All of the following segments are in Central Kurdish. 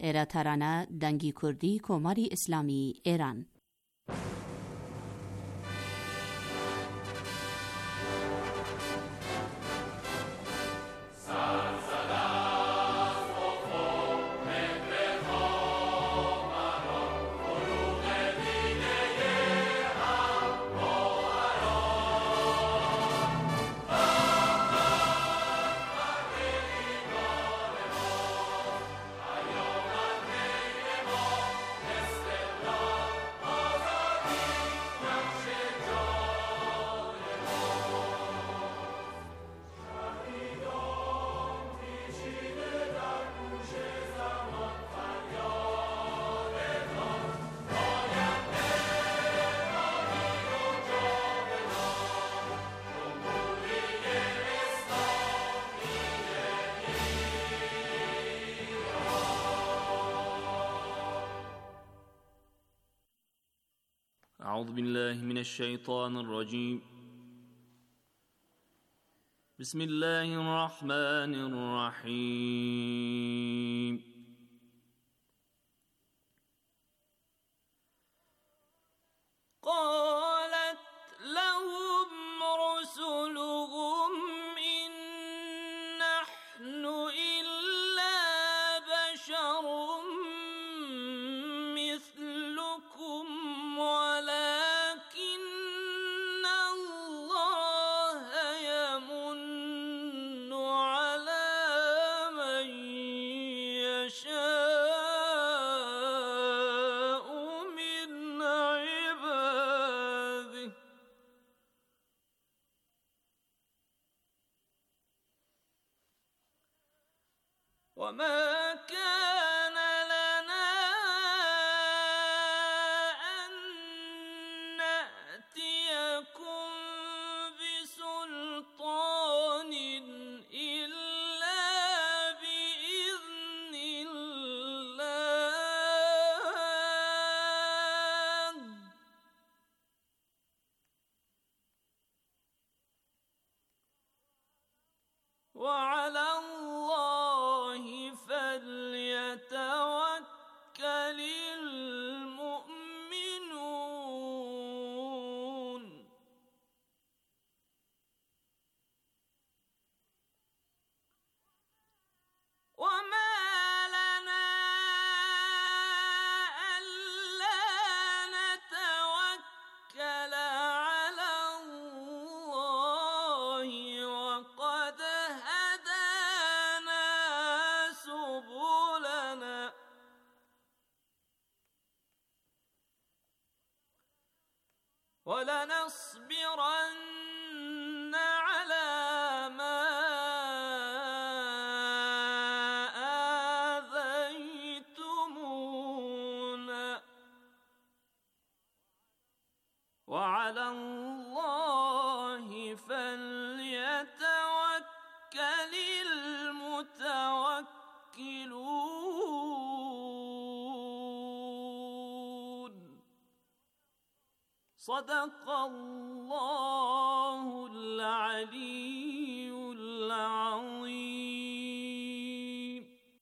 ایرا ترانه دنگی کردی کماری اسلامی ایران. أعوذ بالله من الشيطان الرجيم. بسم الله الرحمن الرحيم. قالت لهم رسلهم إن نحن إلا بشر مثلكم ولكن الله يمن على من يشاء من عباده وما كان لنا أن نأتيكم بسلطان إلا بإذن الله وعلى الله فليتوكل المؤمنون وما لنا ألا نتوكل على الله وقد هدانا سبلنا ولنصبرن على ما آذيتمونا وعلى الله فليتوكل المتوكلون. صدق الله العلي العظيم.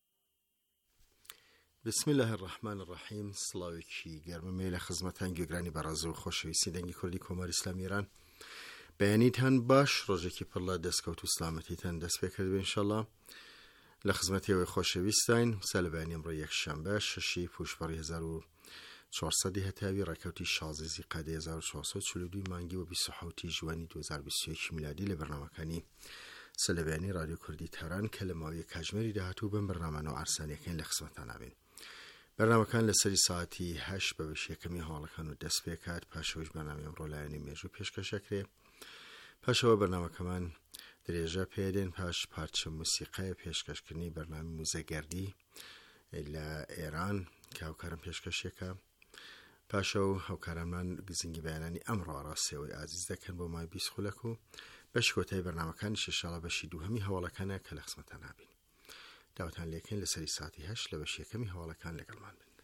بسم الله الرحمن الرحیم. سڵاوێکی گەرممێ لە خزمەتان گوێگرانی بەڕێز و خۆشەویستی دەنگی کوردی کۆماری ئیسلامی ایران. بەیانیتان باش، ڕۆژێکی پڕ لە دەستکەوت و سلامەتیتان دەست پێ کردبێ ئینشەڵڵا. لە خزمەتیەوەی خۆشەویستین وسە لە بەیانی ئەمڕۆ یەکشەمبە 6 پوشبەڕی 1400 هەتاوی ڕێکەوتی 16 زیقعدە 1442 مانگی و 27 ژوانی 2021 میلادی لە بەرنامەکانی سەلەبیانی رادیۆ کوردی تەران کە لە ماوەی کاتژمێری داهاتوو بەم بەرنامانەوە ئارسانیەکەین لە خزمەتان نابین. بەرنامەکان لە سەری ساعتی 8 بە بەش یەکەمی هەواڵەکان و دەست پێ کات، پاشەوەش بەرنامەی ئەمڕۆ لایەنی مێژوو پێشکەشەکرێ، پاشەوە بەرنامەکەمان درێژە پێدێن، پاش پارچە موسیقای پێشکەشکردنی بەرنامی موزەگەردی لە ئێران کە هاوکارم پێشکەشێکە، پاشەو هاوکارانمان گزنگی بەیانانی ئەمڕۆ ڕاستیەوەی ئازیز دەکەن بۆ مای 20 خولەک و بەش کۆتای بەرنامەکانی شەشاڵە بەشی دووهەمی هەواڵەکانە کە لە خزمەتان نابین. داوتان لێکەین لە سەری ساعتی 8 لە بەش یەکەمی هەواڵەکان لەگەڵمان بن.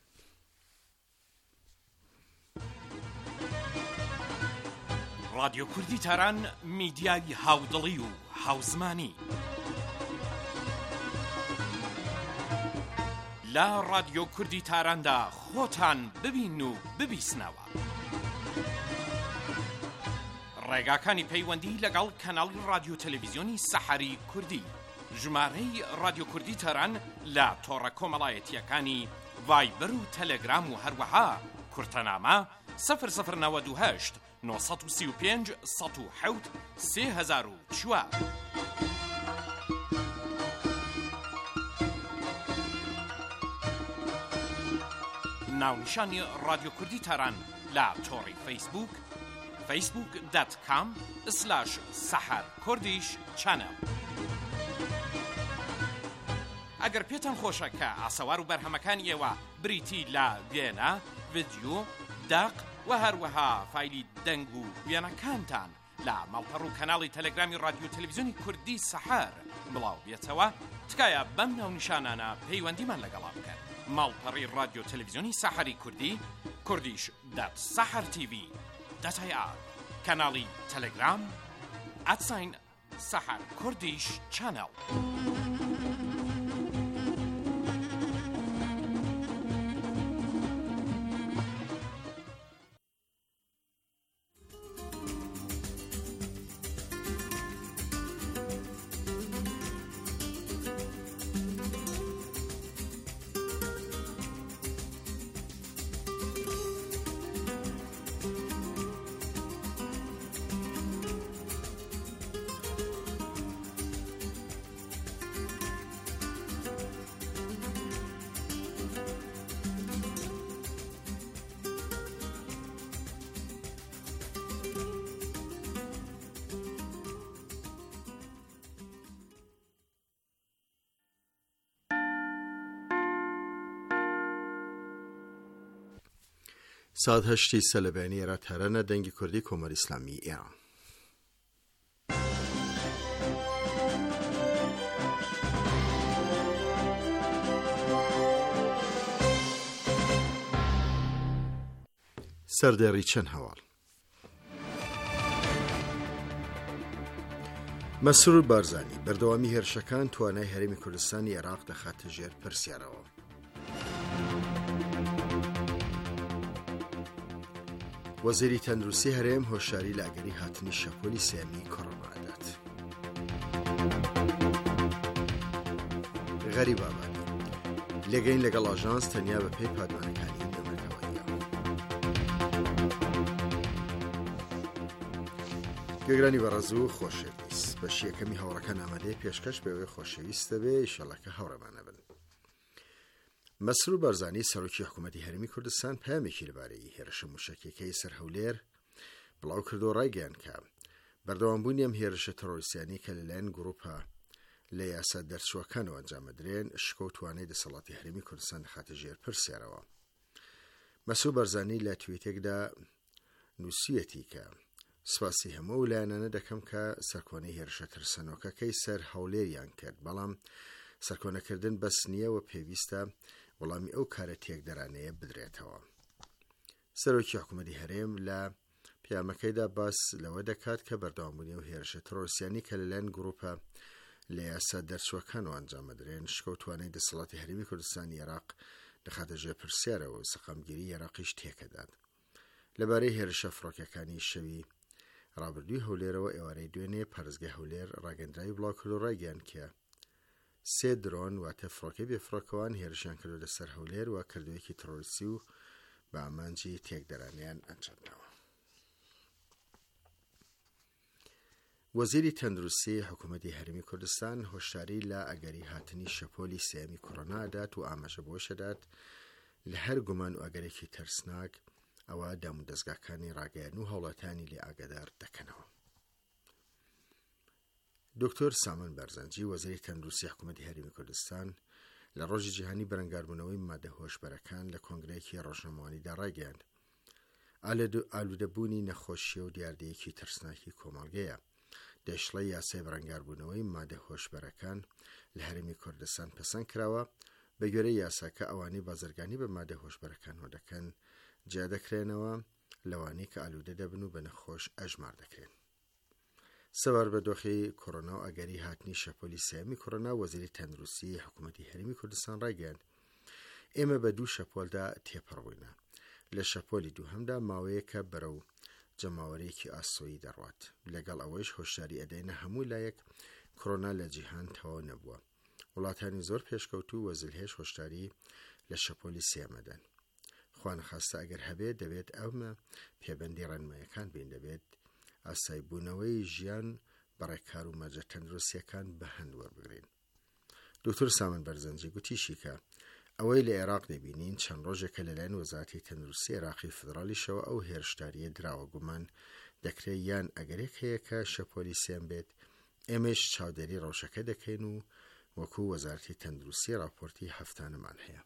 رادیۆ کوردی تەران میدیای هاودڵی و هاوزمانی لا رادیۆ کوردی تاراندا خۆتان ببین و ببیسنەوە. ڕێگاکانی پەیوەندی لەگەڵ کەناڵی رادیۆ تەلەڤیزیۆنی سەحەری کوردی، ژمارەی رادیۆ کوردی تاران لە تۆڕە کۆمەڵایەتیەکانی ڤایبەر و تەلەگرام و هەروەها کورتەنامە 0098 935 107 3004. ناونیشانی رادیۆ کوردی تاران لە تۆڕی فەیسبوک facebook.com/saharkurdish channel. ئەگەر پێتان خۆشە کە ئاسەوار و بەرهەمەکانی ئێوە بریتی لە وێنە، ڤیدیۆ، داق و هەروەها فایلی دەنگ و وێنەکانتان لە ماڵپەڕ و کەناڵی تەلەگرامی رادیۆ تەلەڤیزیۆنی کوردی سەحەر بڵاو بێتەوە، تکایە بەم ناونیشانانە پەیوەندیمان لەگەڵا بکەن. ماڵپەڕی رادیۆ تەلەڤیزیۆنی سەحەری کوردی kurdish.sahartv.ir، کەناڵی تەلەگرام @saharkurdish channel. ساعت 8 سەلەبیانی ئێرە تارانە دەنگی کوردی کۆمەری ئیسلامی ئێران. سەردێڕی چەند هەواڵ. مەسرور بارزانی بەردەوامی هێرشەکان توانای هەرێمی کوردستانی عێراق دەخاتە ژێر پرسیارەوە. وەزیری تەندروستی هەرێم هۆشیاری لە ئەگەری هاتنی شەپۆلی سێمی کۆڕۆنا دات. غەریب ئابادی لێگەین لەگەڵ ئاژانس تەنیا بە پێی پادمانەکانی نەمەکەوەیە. گوێگرانی بەڕێزوو خۆشەویست، بەشی یەکەمی هەوڕەکان ئامادەی پێشکەش بەوەی خۆشەویستە بێ، ئیشەڵڵا هەوڕێمانە بن. مەسرور بارزانی سەرۆکی حکوومەتی هەرێمی کوردستان پەیامێکی لەبارەی هێرشە موشەکیەکەی سەر هەولێر بڵاو کردو ڕایگەیان کە بەردەوامبوونی ئەم هێرشە تەرۆریستیانی کە لەلایەن گروپە لە یاسا دەرچووەکانەوە ئەنجامەدرێن شکۆ و توانای دەسەڵاتی هەرێمی کوردستان دەخاتە ژێر پرسیارەوە. مەسرور بارزانی لە تویتێکدا نووسیەتی کە سواسی هەموو لایەنانە دەکەم کە سەرکۆنەی هێرشە ترسەنۆکەکەی سەر هەولێریان کرد، بەڵام سەرکۆنەکردن بەس نییە و پێویستە وەڵامی ئەو کارە تێکدەرانەیە بدرێتەوە. سەرۆکی حکوومەتی هەرێم لە پەیامەکەیدا باس لەوە دەکات کە بەردەوامبوونی ئەو هێرشە تەرۆریستیانی کە لەلایەن گروپە لە یاسا دەرچووەکانەوە ئەنجامەدرێن شکۆ و توانای دەسەڵاتی هەرێمی کوردستانی عێراق دەخاتە ژێر پرسیارەوە و سەقامگیری عێراقیش تێکەدات. لەبارەی هێرشە فڕۆکیەکانی شەوی ڕابردووی هەولێرەوە ئێوارەی دوێنێ پارێزگای هەولێر ڕاگەندراوی بڵاو کرد و ڕایگەیان کە 3 درۆن واتە فڕۆکەی بێفڕۆکەوان هێرشیان کردو لەسەر هەولێر و کردوویەکی تەرۆریستی و بە ئامانجی تێکدەرانیان ئەنجامداوە. وەزیری تەندروستی حکوومەتی هەرێمی کوردستان هۆشیاری لە ئەگەری هاتنی شەپۆلی سێمی کۆڕۆنا دات و ئاماژە بۆشەدات لە هەر گومان و ئەگەرێکی تەرسناک ئەوە دام و دەستگاکانی ڕاگەیان و هەوڵاتانی لێ ئاگادار دەکەنەوە. دکتۆر سامان بارزانجی وەزیری تەندروستی حکوومەتی هەرێمی کوردستان لە ڕۆژی جیهانی بەرەنگاربوونەوەی مادە هۆشبەرەکان لە کۆنگرەیەکی ڕۆژنامەوانیدا ڕایگەیاند ئالوودەبوونی نەخۆشیە و دیاردەیەکی ترسناکی کۆمەڵگەیە. دەشڵی یاسای بەرەنگاربوونەوەی مادە هۆشبەرەکان لە هەرێمی کوردستان پەسەند کراوە بە گوێرەی یاساکە ئەوانەی بازرگانی بە مادە هۆشبەرەکان هۆ دەکەن جیا دەکرێنەوە لەوانەی کە ئالوودە دەبن و بە نەخۆش ئەژمار دەکرێن. سەبار بە دۆخی کۆڕۆنا و ئەگەری هاتنی شەپۆلی سێمی کۆڕۆنا وەزیری تەندروستی حکوومەتی هەرێمی کوردستان ڕایگەیاند ئێمە بە دوو شەپۆلدا تێپەڕبووینە. لە شەپۆلی دووهەمدا ماوەیەکە بەرەو جەماوەرێکی ئاسۆیی دەڕوات. لەگەڵ ئەوەیش هۆشیاری ئەدەینە هەموو لایەک کۆرۆنا لە جیهان تەواو نەبووە. وڵاتانی زۆر پێشکەوتوو وەزلهێش هۆشداری لە شەپۆلی سێمەدەن. خوانەخواستە ئەگەر هەبێت دەبێت ئەمە پێبەندی ڕێنماییەکان بین، دەبێت ئاسایبوونەوەی ژیان بەڕێکار و مەجە تەندروستیەکان بە هەند وەربگرین. دکتۆر سامان بەرزەنجی گوتیشی کە ئەوەی لە عێراق دەبینین چەند ڕۆژێکە لەلایەن وەزارەتی تەندروستی عێراقی فدرالیشەوە ئەو هێرشداریە دراوە گومان دەکرێت یان ئەگەرێک هەیە کە شەپۆلی سێم بێت ئێمەش چاودێری ڕەوشەکە دەکەین و وەکو وەزارەتی تەندروستی راپۆرتی هەفتانەمان هەیە.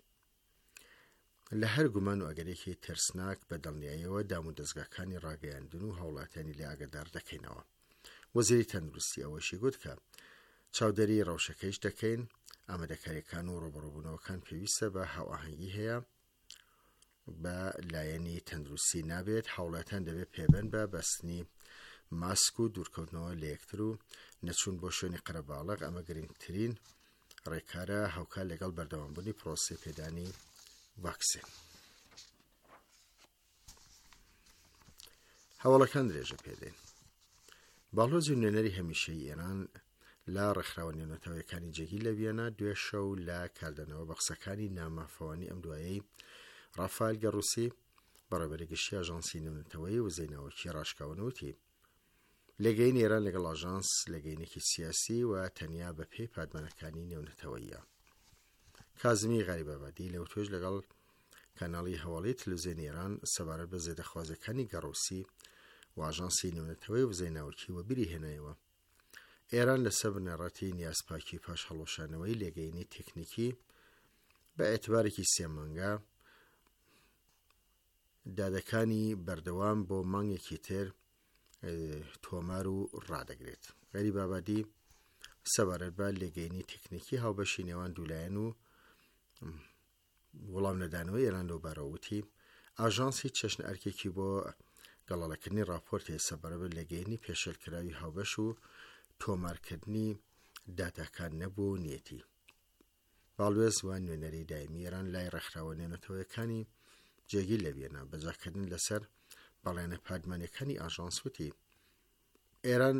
لە هەر گومان و ئەگەرێکی ترسناک بە دڵنیاییەوە دام و دەستگاکانی ڕاگەیاندن و هەوڵاتیانی لێ ئاگادار دەکەینەوە. وەزیری تەندروستی ئەوەشی گوت کە چاودێری ڕەوشەکەیش دەکەین، ئامادەکاریەکان و ڕۆبەڕووبوونەوەکان پێویستە بە هاوئاهەنگی هەیە، بە لایەنی تەندروستی نابێت، هەوڵاتیان دەبێت پێبەن بە بەستنی ماسک و دوورکەوتنەوە لە یەکتر و نەچوون بۆ شوێنی قەرەباڵغ. ئەمە گرنگترین ڕێکارە هەوکار لەگەڵ بەردەوامبوونی پرۆسی پێدانی ڤاکسین. هەوڵەکان درێژە پێدەین. باڵۆزی نوێنەری هەمیشەی ئێران لە ڕێکخراوە نێونەتەوەیەکانی جێگی لە ڤیەنا دوێ شەو لە کاردانەوە بە قسەکانی نامافەوانی ئەم دوایەی ڕافایل گەڕووسی بەڕێوەبەری گشتی ئاژانسی نێونەتەوەی و زەیناوەکی ڕاشکاوەنەوتی لێگەینی ئێران لەگەڵ ئاژانس لێگەینێکی سیاسی و تەنیا بە پێی پادمانەکانی نێونەتەوەییە. کازمی غاریبابادی لەو توێژ لەگەڵ کاناڵی هەواڵی تەلەڤیزیۆنی ئێران سەبارەت بە زێدەخوازەکانی گەڕووسی و ئاژانسی نێونەتەوەی و زەیناوەکی وە بیری هێنایەوە ئێران لەسەر بنەڕەتی نیازپاکی پاش هەڵۆشانەوەی لێگەینی تێکنیکی بە ئێتبارێکی سێ مانگە دادەکانی بەردەوام بۆ مانگێکی تر تۆمار و ڕادەگرێت. غاریبابادی سەبارەت بە لێگەینی تێکنیکی هاوبەشی نێوان دوولایەن و وەڵام نەدانەوەی ئێران لەو بارەوەتی ئاژانسی چەشنە ئەرکێکی بۆ گەڵاڵەکردنی راپۆرتی سەبارەت بە لێگەینی پێشێلکراوی هاوبەش و تۆمارکردنی داتاکان نەبوو نیەتی. باڵوێز و نوێنەری دایمی ئێران لای ڕێکخراوە نێونەتەوەیەکانی جێگیر لە ڤیەنا بەجاکردن لەسەر بەڵێنە پادمانەکانی ئاژانس وتی ئێران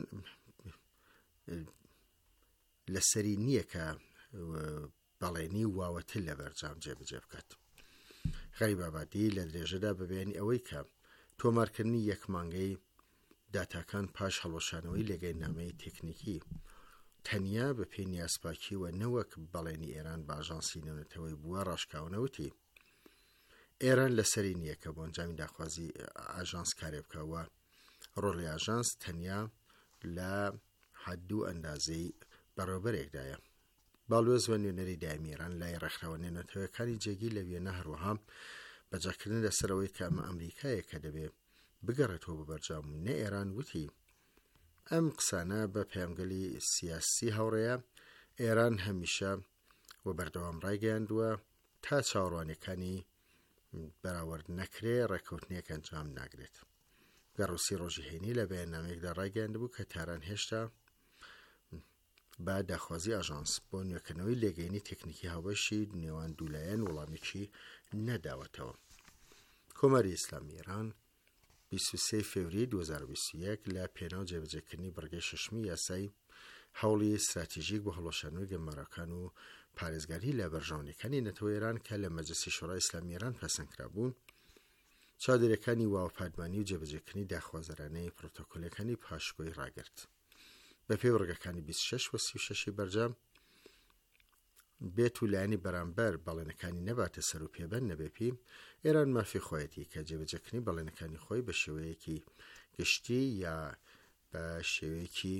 لەسەری نییە کە بەڵێنی واوەتر لە بەرجام جێبەجێ بکات. غاریبابادی لە درێژەدا بەبیانی ئەوەی کە تۆمارکردنی یەک مانگەی داتاکان پاش هەڵۆشانەوەی لێگەینامەی تێکنیکی تەنیا بە پێی نیازپاکی و نەوەک بەڵێنی ئێران بە ئاژانسی نێونەتەوەی بووە ڕاشکاونەوتی ئێران لەسەری نییە کە بۆ ئەنجامی داخوازی ئاژانس کارێ بکەوە ڕۆڵی ئاژانس تەنیا لە حەد و ئەندازەی بەڕێوەبەرێکدایە. باڵوێز و نوێنەری دایمی ئێران لای ڕێکخراوە نێونەتەوەیەکانی جێگیر لە ڤیەنا هەروەها بەجاکردن لەسەرەوەی کە ئەمە ئەمریکایە کە دەبێت بگەڕێتەوە بە بەرجام و نە ئێران وتی ئەم قسانە بە پەیامگەلی سیاسی هەوڕێیە ئێران هەمیشە و بەردەوام ڕایگەیاندووە تا چاوەڕوانیەکانی بەراورد نەکرێ ڕێکەوتنێک ئەنجام ناگرێت. گەڕووسی ڕۆژی هەینی لە بەیاننامەیەکدا ڕایگەیاندبوو کە تاران هێشتا بە داخوازی ئاژانس بۆ نوێکردنەوەی لێگەینی تێکنیکی هاوبەشی نێوان دوولایەن وەڵامێکی نەداوەتەوە. کۆماری ئیسلامی ئێران 23 فێوری 2021 لە پێناو جێبەجێکردنی بڕگەی شەشمی یاسای هەوڵی استراتیژیک بۆ هەڵۆشانەوەی گەماڕەکان و پارێزگاری لە بەرژەوەندەکانی نەتەوەی ئێران کە لە مەجلیسی شۆڕای ئیسلامی ئێران پەسەندکرا بوون چاودێریەکانی واوەپادمانی و جێبەجێکردنی داخوازەرانەی پرۆتۆکۆلەکانی پاشگۆی ڕاگرت. بە پێی بڕگەکانی 26 و 36 بەرجام بێت و لایەنی بەرامبەر بەڵێنەکانی نەباتە سەر و پێبەن نەبێپی ئێران مافی خۆیەتی کە جێبەجێکردنی بەڵێنەکانی خۆی بە شێوەیەکی گشتی یا بە شێوەیەکی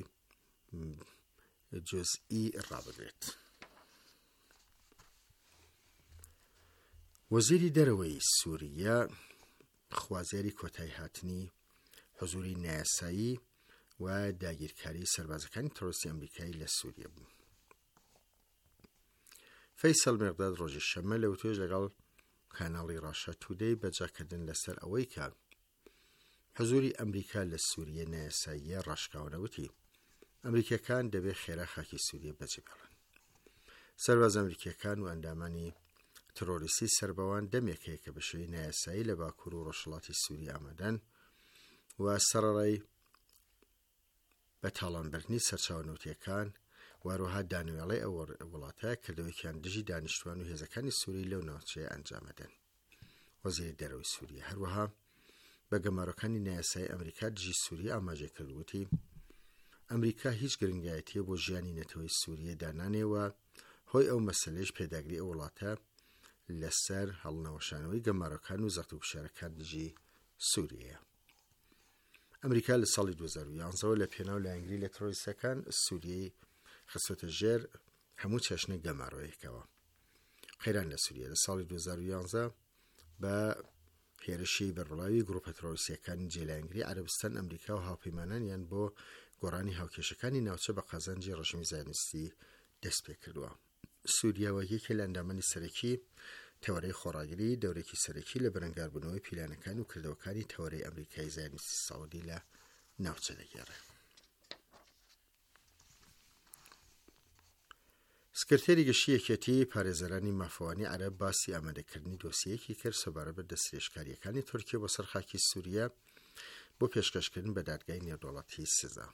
جزئی ڕابگرێت. وەزیری دەرەوەی سووریا خوازیاری کۆتایی هاتنی حزوری نایاسایی و داگیرکاری سەربازەکانی تەڕۆریستی ئەمریکایی لە سووریا بوو. فەیسەڵ مێرداد ڕۆژی شەمە لەو توێژ لەگەڵ کاناڵی ڕاشە تودەی بەجاکردن لەسەر ئەوەی کە حزوری ئەمریکا لە سووریە نایاساییە ڕاشکاونەوتی ئەمریکیەکان دەبێت خێرا خاکی سووریە بەجێبێڵن. سەرباز ئەمریکیەکان و ئەندامانی ترۆریستی سربەوان دەمێکەیە کە بە شێوەی نایاسایی لە باکوور و ڕۆژهەڵاتی سووری ئامادەن و سەرەڕای بە تاڵانبردنی سەرچاوەنەوتیەکان واروها دانوێڵەی ئەو وڵاتە کردەوەیکیان دژی دانیشتوان و هێزەکانی سووری لەو ناوچەیە ئەنجامەدەن. وەزیری دەرەوەی سووریا هەروەها بە گەمارەکانی نایاسایی ئەمریکا دژی سووری ئاماژە کردووتی ئەمریکا هیچ گرنگایەتیە بۆ ژیانی نەتەوەی سووریە دانانێەوە هۆی ئەو مەسەلەش پێداگری ئەو وڵاتە لەسەر هەڵنەوەشانەوەی گەمارەکان و زەخت و کوشارەکان دژی سووریەیە. ئەمریکا لە ساڵی 2011 لە پێناو لایەنگری لە ترۆریستەکان سووریەی خستۆتە ژێر هەموو چەشنە گەمارۆیەکەوە. قەیران لە سووریە لە ساڵی 2011 بە هێرشی بەربڵاوی گروپە ترۆریستیەکانی جێلایەنگری عەرەبستان ئەمریکا و هاوپەیمانانیان بۆ گۆڕانی هاوکێشەکانی ناوچە بە قازانجی ڕژیمی زایۆنیستی دەست پێ کردووە. سووریا یەکێک لە ئەندامانی سەرەکی تەوەرەی خۆڕاگری دەورێکی سەرەکی لە بەرەنگاربوونەوەی پیلانەکان و کردەوەکانی تەوەرەی ئەمریکای زایۆنیستی سەعودی لە ناوچە دەگێڕێت. سکرتێری گەشتی یەکێتی پارێزەرانی مافەوانی عەرەب باسی ئامادەکردنی دۆسیەیەکی کرد سەبارەت بە دەستدرێژکاریەکانی تورکیا بۆ سەرخاکی سووریا بۆ پێشکەشکردن بە دادگای نێودەوڵەتی سزا.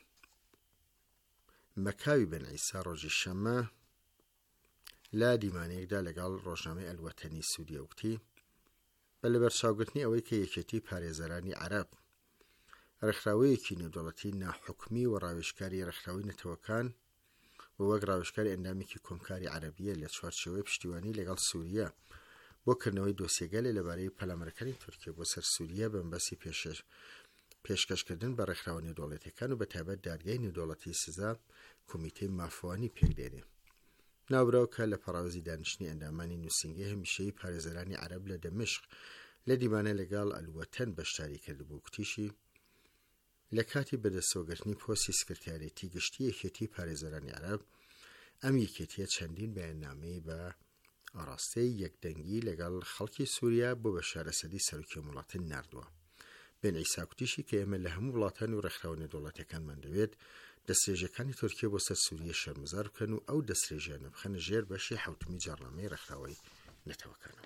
مەکاوی بن عیسا ڕۆژی شەمە لە دیمانەیەکدا لەگەڵ ڕۆژنامەی ئەلوەتەنی سووریا وتی بە لەبەرچاوگرتنی ئەوەی کە یەکێتی پارێزەرانی عەرەب ڕێکخراوەیەکی نێودەوڵەتی ناحوکمی و ڕاوێژکاری ڕێکخراوی نەتەوەکان و وەک ڕاوێژکاری ئەندامێکی کۆمکاری عەرەبیە لە چوارچێوەی پشتیوانی لەگەڵ سووریا بۆ کردنەوەی دۆسیەگەلێ لەبارەی پەلامەرەکانی تورکیا بۆ سەر سووریا بەمبەسی پێشکەشکردن بە ڕێکخراوە نێودەوڵەتیەکان و بەتایبەت دادگای نێودەوڵەتی سزا کۆمیتەی مافەوانی پێکدێنێ. ناوبراوکە لە پەڕاوزی دانیشتنی ئەندامانی نووسینگەی هەمیشەیی پارێزەرانی عەرەب لە دەمشق لە دیمانە لەگەڵ ئەلوەتەن بەشداری کردبوو کتیشی لە کاتی بەدەستەوەگرتنی پۆستی سکرتارێتی گشتی یەکێتی پارێزەرانی عەرەب ئەم یەکێتیە چەندین بەیاننامەی بە ئاڕاستەی یەکدەنگی لەگەڵ خەڵکی سووریا بۆ بەشارەسەدی سەرۆکی وڵاتن ناردووە. بن عیسا کوتیشی کە ئێمە لە هەموو وڵاتان و ڕێکخراوە نێودەوڵەتیەکانمان دەوێت دەستێژەکانی تورکیا بۆ سەر سووریە شەرمەزار بکەن و ئەو دەستێژیانە بخەنە ژێر بەشی حوتمی جەڕنامەی ڕێکخراوەی نەتەوەکانەوە.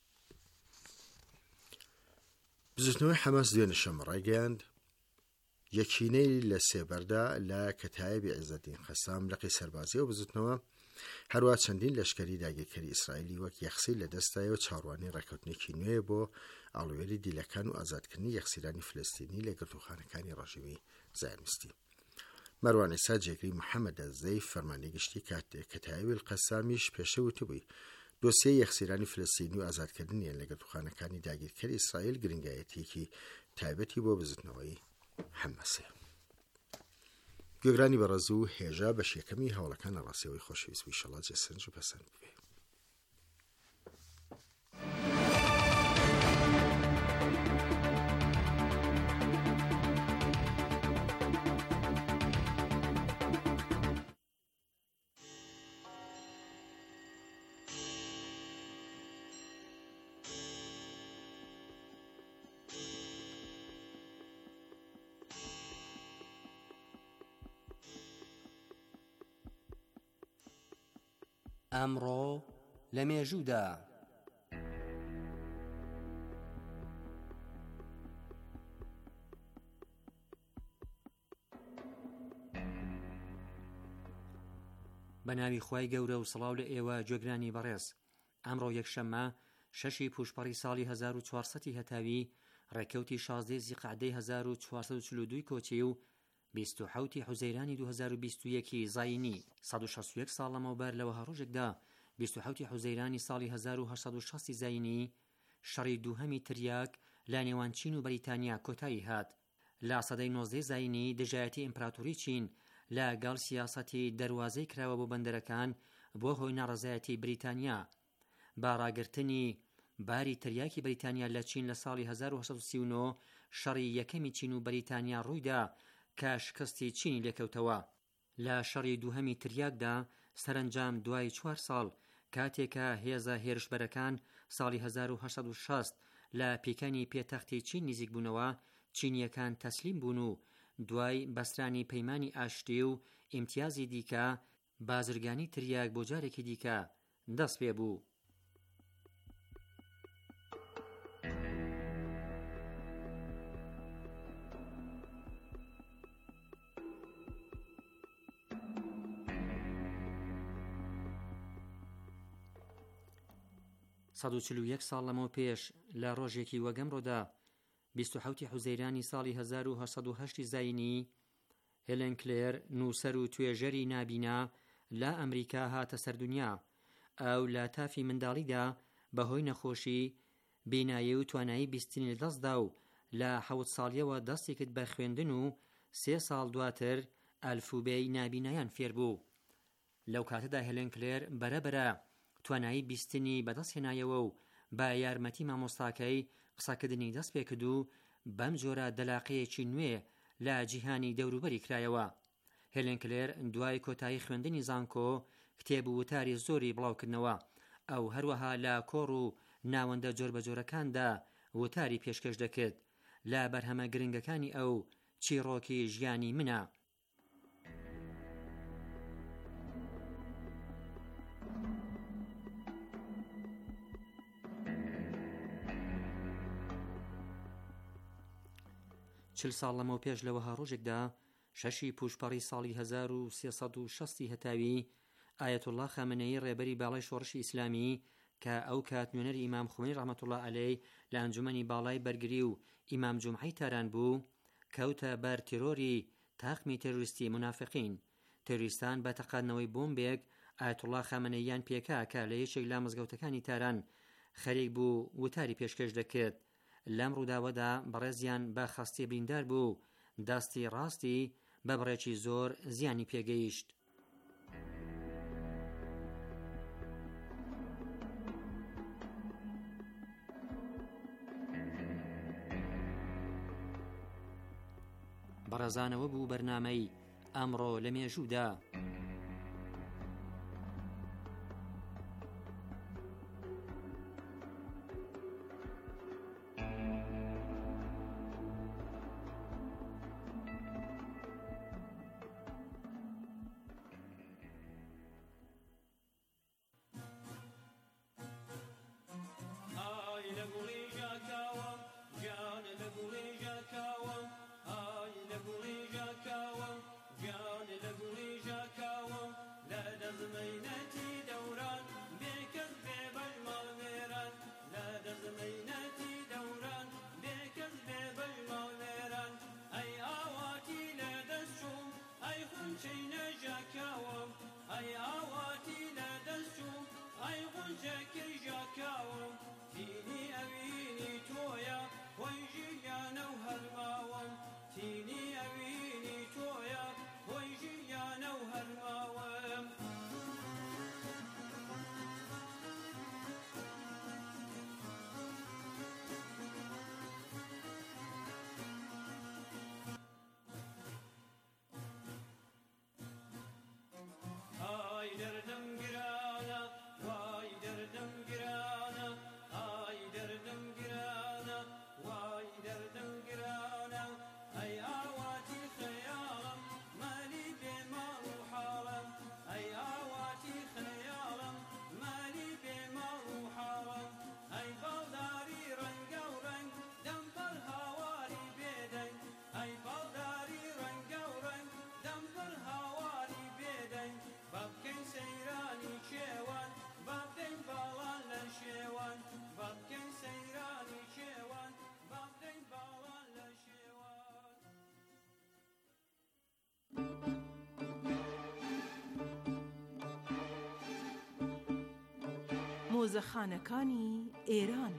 بزوتنەوەی حەماس دوێنێ شەمە ڕایگەیاند یەکینەی لە سێبەردا لە کەتایبی عیزەدین قەسام لەقی سەربازی و بزوتنەوە هەروە چەندین لەشکری داگیرکەری ئیسرائیلی وەک یەخسی لە دەستایە و چاڕوانی ڕێکەوتنێکی نوێ بۆ ئاڵوێری دیلەکان و ئازادکردنی یەخسیرانی فلەستینی لە گرتوخانەکانی ڕژیمی زایۆنیستی. مەروان ئیسا جێگری محەممەد ئەزەی فەرمانی گشتی کەتایبی قەسامیش پێشە وتبووی دۆسیە یەخسیرانی فلەستینی و ئازادکردنیان لە گرتوخانەکانی داگیرکەری ئیسرائیل گرنگایەتێکی تایبەتی بۆ بزوتنەوەی حەماسێ. گوێگرانی بەڕێز و هێژا بەش یەکەمی هەوڵەکان لە ڕاستیەوەی خۆشەویست ئینشەڵڵا جێسەنج و پەسەند بێ. ئەمڕۆ لە مێژوودا بە ناوی خوای گەورە و سڵاو لە ئێوە گوێگرانی بەڕێز. ئەمڕۆ یەکشەممە 6 پوشپەڕی ساڵی 1400 هەتاوی ڕێکەوتی 16 زیقعدەی 1442 کۆچی و 27 حوزەیرانی 2021 زاینی 161 ساڵ لەمەوبەر لەوە ڕۆژێکدا 27 حوزەیرانی ساڵی 1860 زاینی شەڕی دووهەمی تریاک لە نێوان چین و بەریتانیا کۆتایی هات. لە سەدەی 19 زاینی دژایەتی ئیمپراتۆری چین لە گەڵ سیاسەتی دەواازەی کراوە بۆ بەندەرەکان بۆ هۆی ناڕەزایەتی بریتانیا. با ڕاگررتنی باری تریاکی بریتانیا لە چین لە ساڵی 1939 شەڕی یەکەمی چین و بەریتانیا ڕوویدا کە شکستی چینی لێکەوتەوە. لە شەڕی دووهەمی تریاکدا سەرنجام دوای 4 ساڵ کاتێکە هێزە هێرشبەرەکان ساڵی 1960 لە پیکەنی پێتەختی چین نزیک بوونەوە چینیەکان تەسلیم بوون و دوای بەسترانی پەیمانی ئاشتی و ئیمتیازی دیکە بازرگانی تریاک بۆ جارێکی دیکە دەست پێ بوو. 141 ساڵ لەمەوە پێش لە ڕۆژێکی وەگەمڕۆدا 27 حوزەیرانی ساڵی 1970 زاینی هێلن کلێر نووسەر و توێژەری نابینا لە ئەمریکا هاتە سەردونیا. ئەو لە تافی منداڵیدا بەهۆی نەخۆشی بینایی و توانایی بیستنی لەدەستدا و لە 7 ساڵیەوە دەستی کرد بە خوێندن و 3 ساڵ دواتر ئەلفوبێی نابینایان فێر بوو. لەو کاتەدا هێلن کلێر بەرەبەرە توانایی بیستنی بەدەستهێنایەوە و بە یارمەتی مامۆستاکەی قسەکردنی دەست پێکرد و بەم جۆرە دەلاقەیەکی نوێ لە جیهانی دەوروبەری کرایەوە. هێلن کلێر دوای کۆتایی خوێندنی زانکۆ کتێب و وتاری زۆری بڵاوکردنەوە. ئەو هەروەها لە کۆڕ و ناوەندە جۆربەجۆرەکاندا وتاری پێشکەش دەکرد. لە بەرهەمە گرنگەکانی ئەو چیرۆکی ژیانی منە. چل ساڵ لەمەوە پێش لەوەها ڕۆژێکدا 6 پوشپەڕی ساڵی 1360 هەتاوی ئایەتوڵڵا خامنەیی ڕێبەری باڵای شۆڕشی ئیسلامی کە ئەو کات نوێنەری ئیمام خومینی ڕەحمەتوڵڵا عەلەیه لە ئەنجومەنی باڵای بەرگری و ئیمام جومعەی تاران بوو کەوتە بەر تیرۆری تاقمی تێروریستی منافقین. تێروریستان بە تەقاندنەوەی بۆمبێک ئایەتوڵڵا خامنەییان پێکا کە لە یەکێک لە مزگەوتەکانی تاران خەریک بوو وتاری پێشکەش دەکرد. لەم ڕووداوەدا بەڕێزیان بە خەستی بریندار بوو، دەستی ڕاستی بە بڕێکی زۆر زیانی پێگەیشت. بەڕێزانەوە بوو بەرنامەی ئەمڕۆ لە مێژوودا. مۆزەخانەکانی ئێران.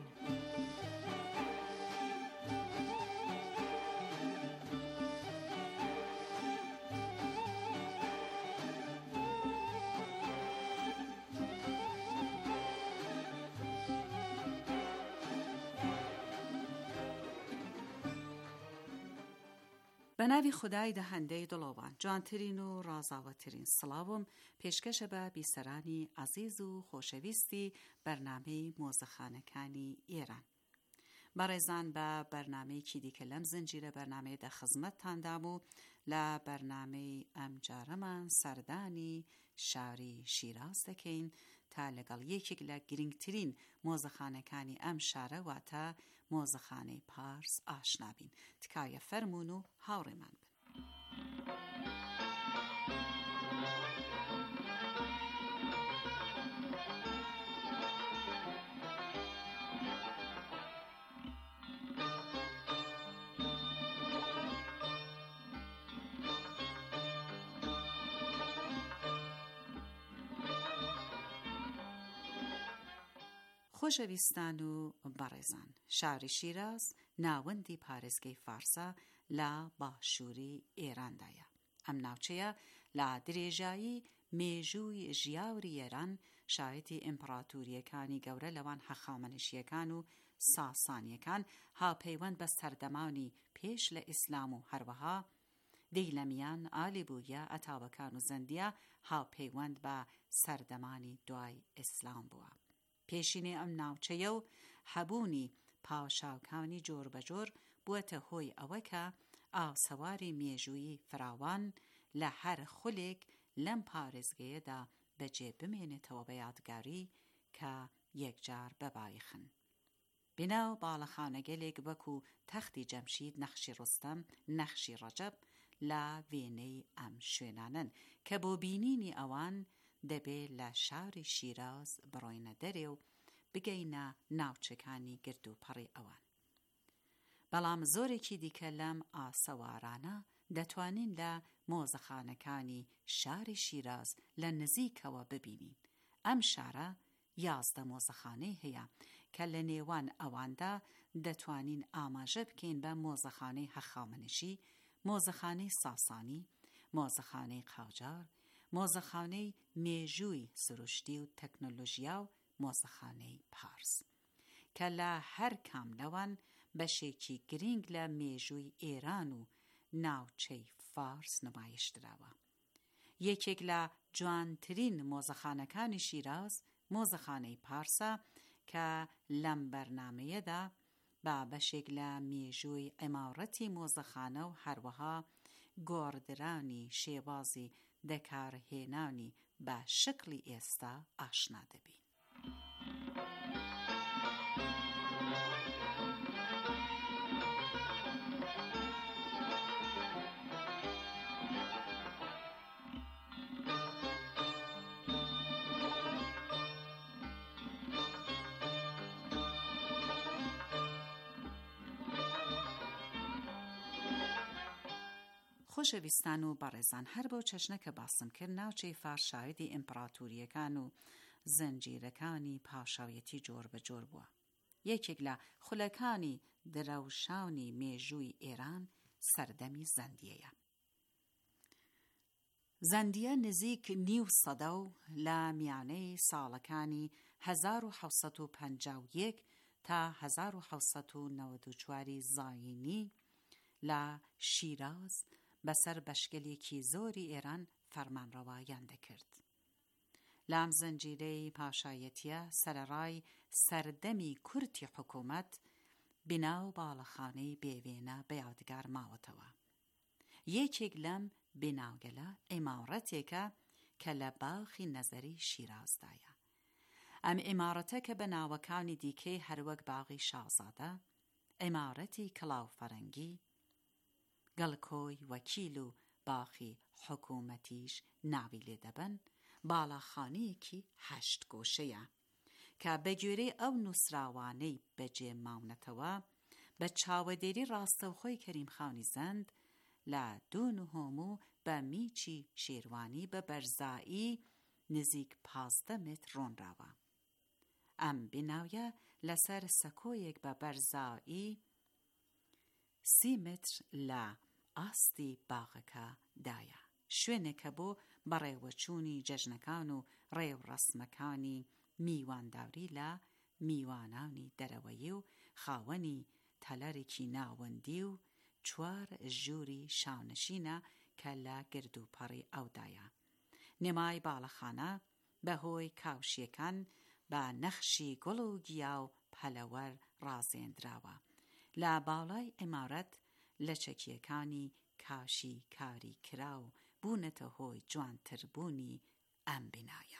بە ناوی خودای دەهەندەی دڵۆوان، جوانترین و ڕازاوەترین سڵاوم پێشکەشە بە بیسەرانی عەزیز و خۆشەویستی بەرنامەی مۆزەخانەکانی ئێران. بەڕێزان بە بەرنامەیەکی دیکە لەم زنجیرە بەرنامەیەدا خزمەتتاندام و لە بەرنامەی ئەم جارەمان سەردانی شاری شیراز دەکەین تا لەگەڵ یەکێک لە گرنگترین مۆزەخانەکانی ئەم شارە واتە مۆزەخانەی پارس ئاشنابین. تکایە فەرمون و هاوڕێمان بن. خۆشەویستان و بەڕێزان، شاری شیراز ناوەندی پارێزگەی فارسە لە باشووری ئێراندایە. ئەم ناوچەیە لە درێژایی مێژووی ژیاوری ئێران شایەتی ئیمپراتوریەکانی گەورە لەوان هەخامنشیەکان و ساسانیەکان هاوپەیوەند بە سەردەمانی پێش لە ئیسلام و هەروەها دەیلەمیان، ئالیبوویە، ئەتاوەکان و زەندیە هاوپەیوەند بە سەردەمانی دوای ئیسلام بووە. پێشینێ ئەم ناوچەیە و هەبوونی پاشاوکانی جۆر بەجۆر بووەتە هۆی ئەوە کە ئاسەواری مێژووی فراوان لە هەر خولێک لەم پارێزگەیەدا بەجێ بمێنێتەوە بە یادگاری کە یەکجار بەبایخن. بناو باڵەخانەگەلێک وەکو تەختی جەمشید، نەخشی ڕستەم، نەخشی ڕەجەب لە وێنەی ئەم شوێنانن کە بۆ بینینی ئەوان دەبێت لە شاری شیراز بڕۆینە دەرێ و بگەینە ناوچەکانی گرد و پەڕی ئەوان. بەڵام زۆرێکی دیکە لەم ئاسەوارانە دەتوانین لە مۆزەخانەکانی شاری شیراز لە نزیکەوە ببینین. ئەم شارە 11 مۆزەخانەی هەیە کە لە نێوان ئەواندا دەتوانین ئاماژە بکەین بە مۆزەخانەی هەخامنشی، مۆزەخانەی ساسانی، مۆزەخانەی قاجار، مۆزەخانەی مێژووی سروشتی و تەکنۆلۆژیا و مۆزەخانەی پارس کە لە هەر کام لەوان بەشێکی گرنگ لە مێژووی ئێران و ناوچەی فارس نمایش دراوە. یەکێک لە جوانترین مۆزەخانەکانی شیراز مۆزەخانەی پارسە کە لەم بەرنامەیەدا با بەشێک لە مێژووی عیمارەتی مۆزەخانە و هەروەها گۆڕدرانی شێوازی دەکارهێنانی بە شکلی ئێستا ئاشنا دەبین. خۆشەویستان و بەڕێزان، هەر بەو چەشنە کە باسم کرد ناوچەی فارس شایەتی ئیمپراتوریەکان و زەنجیرەکانی پاشایەتی جۆر بەجۆر بووە. یەکێک لە خولەکانی درەوشانی مێژووی ئێران سەردەمی زەندیەیە. زەندیە نزیک نیو سەدە و لە میانەی ساڵەکانی 1751 تا 1794 زاینی لە شیراز بەسەر بەشکەلێکی زۆری ئێران فەرمانڕەوایان دەکرد. لام زەنجیرەی پاشایەتیە سەرەڕای سەردەمی کورتی حکوومەت بناو باڵەخانەی بێوێنە بە یادگار ماوەتەوە. یەکێک لەم بناوگەلە ئیمارەتێکە کە لە باخی نەزەری شیرازدایە. ئەم ئیمارەتە کە بە ناوەکانی دیکەی هەروەک باغی شازادە، ئیمارەتی کڵاو فەرەنگی، گەڵکۆی وەکیل و باخی حکوومەتیش ناوی لێ دەبن، باڵاخانەیەکی 8 گۆشەیە کە بە گوێرەی ئەو نووسراوانەی بەجێ ماونەتەوە بە چاوەدێری ڕاستەوخۆی کەریمخانی زەند لە 2.5 بە میچی شێروانی بە بەرزایی نزیک 15 متر ڕۆنراوە. ئەم بیناویە لەسەر سەکۆیەک بە بەرزایی 30 متر لە ئاستی باغەکە دایە. شوێنێکە بۆ بەڕێوەچوونی جەژنەکان و ڕێوڕەسمەکانی میوانداوری لە میوانانی دەرەوەیی و خاوەنی تەلەرێکی ناوەندی و 4 ژووری شاونشینە کە لە گردوپەڕی ئەودایە. نێمای باڵەخانە بەهۆی کاوشیەکان بە نەخشی گوڵ و گیا و پەلەوەر ڕازێنراوە. لە باڵای ئیمارەت لە چەکیەکانی کاشی کاری کرا و بوونەتە هۆی جوانتربوونی ئەم بینایە.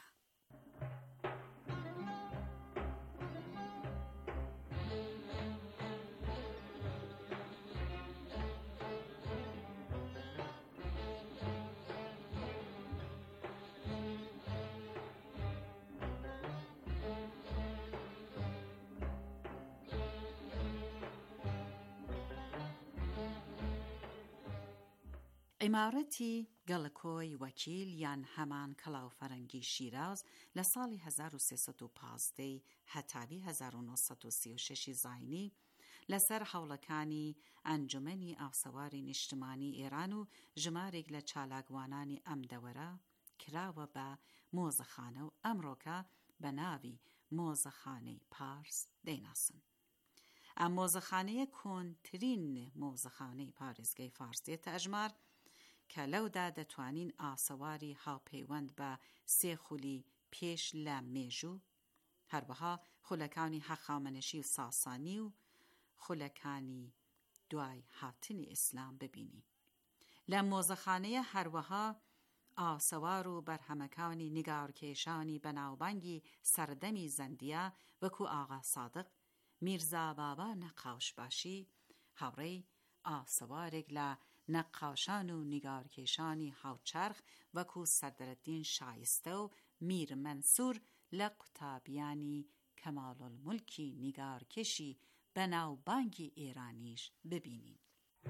ئیمارەتی گەڵکۆی وەکیل یان هەمان کەڵاوفەرەنگی شیراز لە ساڵی 1315 هەتاوی 1936 زاینی لەسەر هەوڵەکانی ئەنجومەنی ئاسەواری نیشتمانی ئێران و ژمارێک لە چالاکوانانی ئەم دەوەرە کراوە بە مۆزەخانە و ئەمڕۆکە بە ناوی مۆزەخانەی پارس دەیناسن. ئەم مۆزەخانەیە کۆنترین مۆزەخانەی پارێزگای فارسێتە ئەژمار کە لەودا دەتوانین ئاسەواری هاوپەیوەند بە سێ خولی پێش لە مێژوو، هەروەها خولەکانی هەخامنشی و ساسانی و خولەکانی دوای هاتنی ئیسلام ببینی. لە مۆزەخانەیە هەروەها ئاسەوار و بەرهەمەکانی نیگارکێشانی بەناوبانگی سەردەمی زەندیە وەکو ئاغا سادق، میرزا بابا نەقاشباشی، هاوڕێی ئاسەوارێک لە نەقاشان و نیگارکێشانی هاوچەرخ وەکو سەدرەدین شایستە و میر مەنسوور لە قوتابیانی کەمالولمولکی نیگارکێشی بەناوبانگی ئێرانیش ببینین.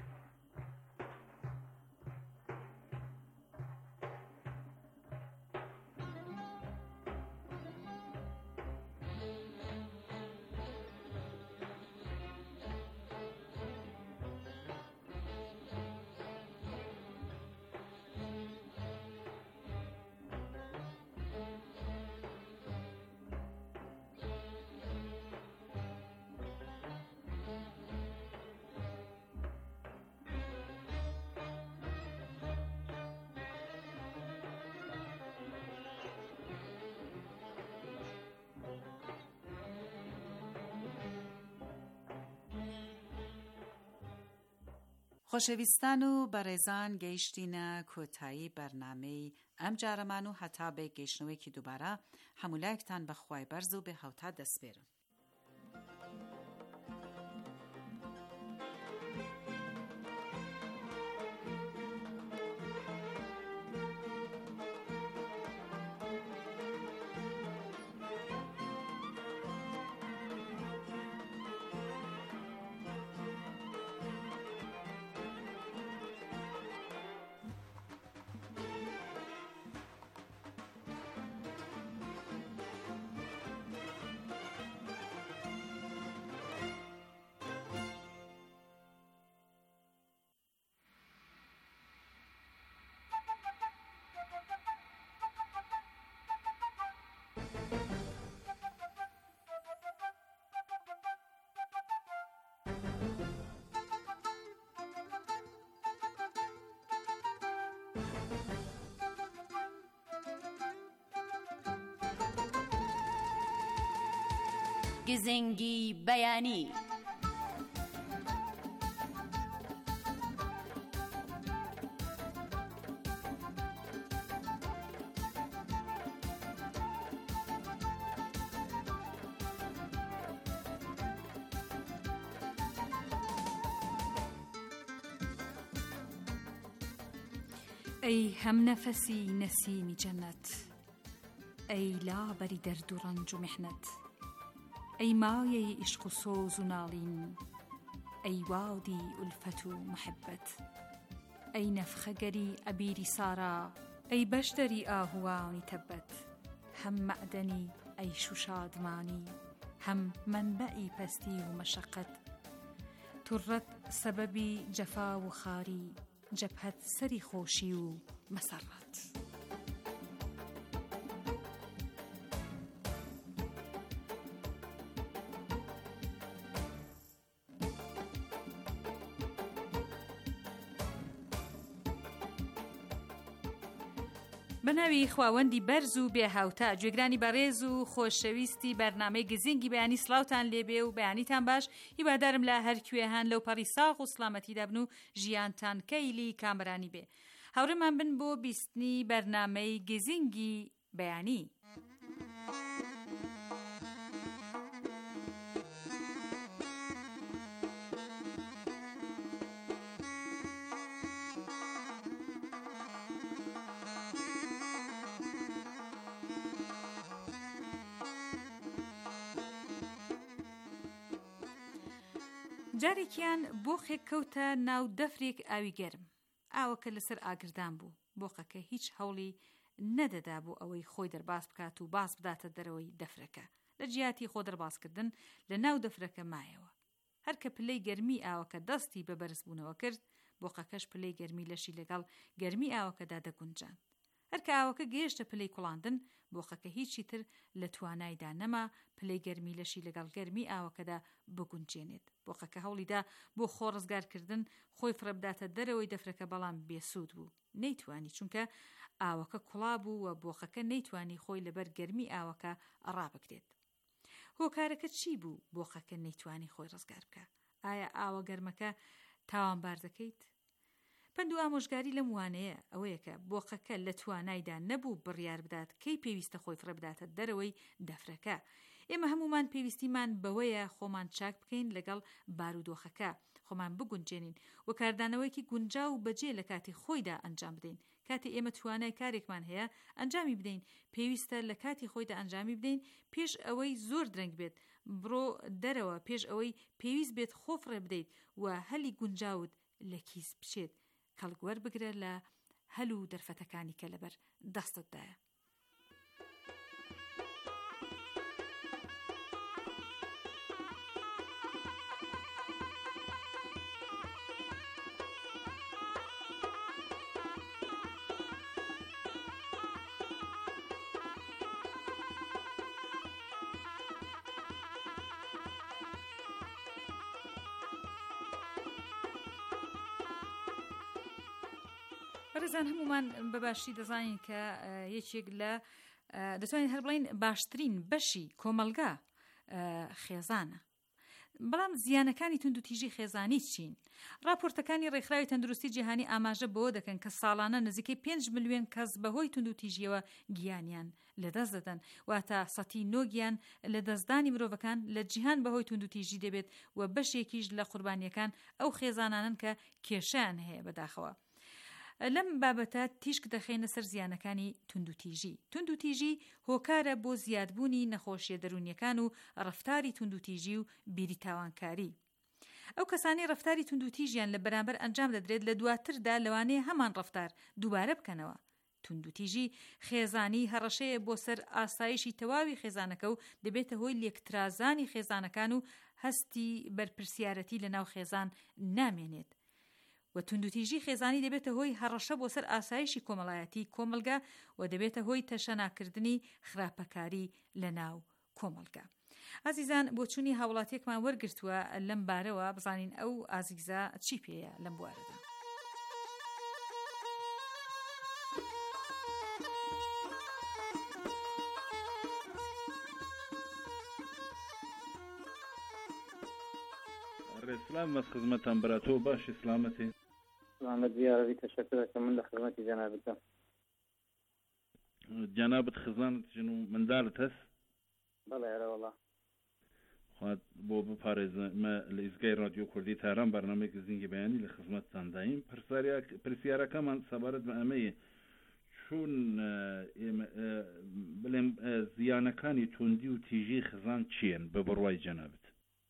خۆشەویستان و بەڕێزان گەیشتینە کۆتایی بەرنامەی ئەم جارەمان و هەتا بە گەیشتنەوەیکی دووبارە هەمولایەکتان بەخوای بەرز و بێ هەوتا دەسپێرم. گزنگی بەیانی. ئەی هەم نەفەسی نەسیمی جەنەت، ئەی لابەری دەرد و ڕەنج و میحنەت، ئەی مایەی عیشق و سۆز و ناڵین، ئەی وادی ئولفەت و محبەت، ئەی نەفخەگەری ئەبیری سارا، ئەی بەشدەری ئاهوانی تەبەت، هەم مەعدەنی ئەیش و شادمانی، هەم مەنبەئی پەستی و مەشەقەت، توڕەت سەبەبی جەفا و خاری، جەبهەت سەری خۆشی و مەسەڕەت. بەناوی خواوەندی بەرز و بێهاوتا گوێگرانی بەڕێز و خۆشەویستی بەرنامەی گزینگی بەیانی سڵاوتان لێبێ و بەیانیتان باش. هیوادارم لە هەرکوێهان لەو پەڕی ساغ و سڵامەتیدا بن و ژیانتان کەیلی کامرانی بێ. هەوڕێمان بن بۆ بیستنی بەرنامەی گزینگی بەیانی. جارێکیان بۆخێک کەوتە ناو دەفرێک ئاوی گەرم. ئاوەکە لەسەر ئاگردان بوو. بۆقەکە هیچ هەوڵی نەدەدا بوو ئەوەی خۆی دەرباز بکات و باس بداتە دەرەوەی دەفرەکە. لە جیاتی خۆ دەربازکردن لە ناو دەفرەکە مایەوە. هەر کە پلەی گەرمی ئاوەکە دەستی بە بەرزبوونەوە کرد، بۆقەکەش پلەی گەرمی لەشی لەگەڵ گەرمی ئاوەکەدا دەگونجاند. هەر کە ئاوەکە گەیشتە پلەی کوڵاندن، بۆقەکە هیچی تر لە توانایدا نەما پلەی گەرمی لەشی لەگەڵ گەرمی ئاوەکەدا بگونجێنێت. بۆقەکە هەوڵیدا بۆ خۆڕزگارکردن خۆی فرەبداتە دەرەوەی دەفرەکە، بەڵام بێسوود بوو. نەیتوانی، چونکە ئاوەکە کوڵا بوو و بۆقەکە نەیتوانی خۆی لەبەر گەرمی ئاوەکە ڕابگرێت. هۆکارەکە چی بوو؟ بۆقەکە نەیتوانی خۆی ڕزگار بکە. ئایا ئاوە گەرمەکە تاوانبار دەکەیت؟ پند و ئامۆژگاری لەم وانەیە ئەوەیە کە بۆقەکە لە توانایدا نەبوو بڕیار بدات کەی پێویستە خۆی فرەبداتە دەرەوەی دەفرەکە. ئێمە هەمومان پێویستیمان بەوەیە خۆمان چاک بکەین لەگەڵ بارودۆخەکە، خۆمان بگونجێنین و کاردانەوەیکی گونجاو و بەجێ لە کاتی خۆیدا ئەنجام بدەین. کاتی ئێمە توانای کارێکمان هەیە ئەنجامی بدەین، پێویستە لە کاتی خۆیدا ئەنجامی بدەین پێش ئەوەی زۆر درەنگ بێت. بڕۆ دەرەوە پێش ئەوەی پێویست بێت خۆ فرێ بدەیت و هەلی گونجاوت لە کیس بچێت. کەڵگوەر بگرە لە هەل و دەرفەتەکانی کە لەبەر دەستتدایە. ڕێزان هەمومان بەباشی دەزانین کە یەکێک لە دەتوانین هەر بڵین باشترین بەشی کۆمەلگا خێزانە. بەڵام زیانەکانی تونند و تیژی خێزانی چین؟ راپۆرتەکانی ڕێکخراوی تەندروستی جیهانی ئاماژە بەوە دەکەن کە ساڵانە نزیکەی 5 ملیۆن کەس بەهۆی تونند و تیژیەوە گیانیان لەدەست دەدەن، واتە 9 گیان لە دەستدانی مرۆڤەکان لە جیهان بەهۆی تونند و تیژی دەبێت و بەشێکیش لە قوربانیەکان ئەو خێزانانن کە کێشیان هەیە بەداخەوە. لەم بابەتە تیشک دەخێنە سەر زیانەکانی تونند و تیژی. تونند و تیژی هۆکارە بۆ زیادبوونی نەخۆشیە دەرونیەکان و ڕەفتاری تونند و تیژی و بیری تاوانکاری. ئەو کەسانی ڕەفتاری تونند و تیژیان لە بەرامبەر ئەنجام دەدرێت لە دواتردا لەوانەیە هەمان ڕەفتار دووبارە بکەنەوە. تونند و تیژی خێزانی هەڕەشەیە بۆ سەر ئاسایشی تەواوی خێزانەکە و دەبێتە هۆی لێکترازانی خێزانەکان و هەستی بەرپرسیارەتی لە ناو خێزان نامێنێت. و تونند و تیژی خێزانی دەبێتە هۆی هەڕەشە بۆ سەر ئاسایشی کۆمەڵایەتی کۆمەلگا و دەبێتە هۆی تەشەناکردنی خراپەکاری لە ناو کۆمەلگا. ئازیزان، بۆ چوونی هاوڵاتیەکمان وەرگرتووە لەم بارەوە بزانین ئەو ئازیزە چی پێیە لەم بوارەدا. السلام بس خدمتان براتو باش سلامتي سلامت زيارة تشكرك من لخدمتي جنابك. جنابة خزانة جنو من دالت هس بلا يا والله خاد بو بپارێز لە رادیو کوردی تاران بەرنامەیەکی زنگی بەیانی لە خزمەتتان دایم. پرسیارەکەمان سەبارەت بە ئەمەیە چون بڵێم زیانەکانی توندی و تیژی خزان چیەن بە بڕوای جەنابەت؟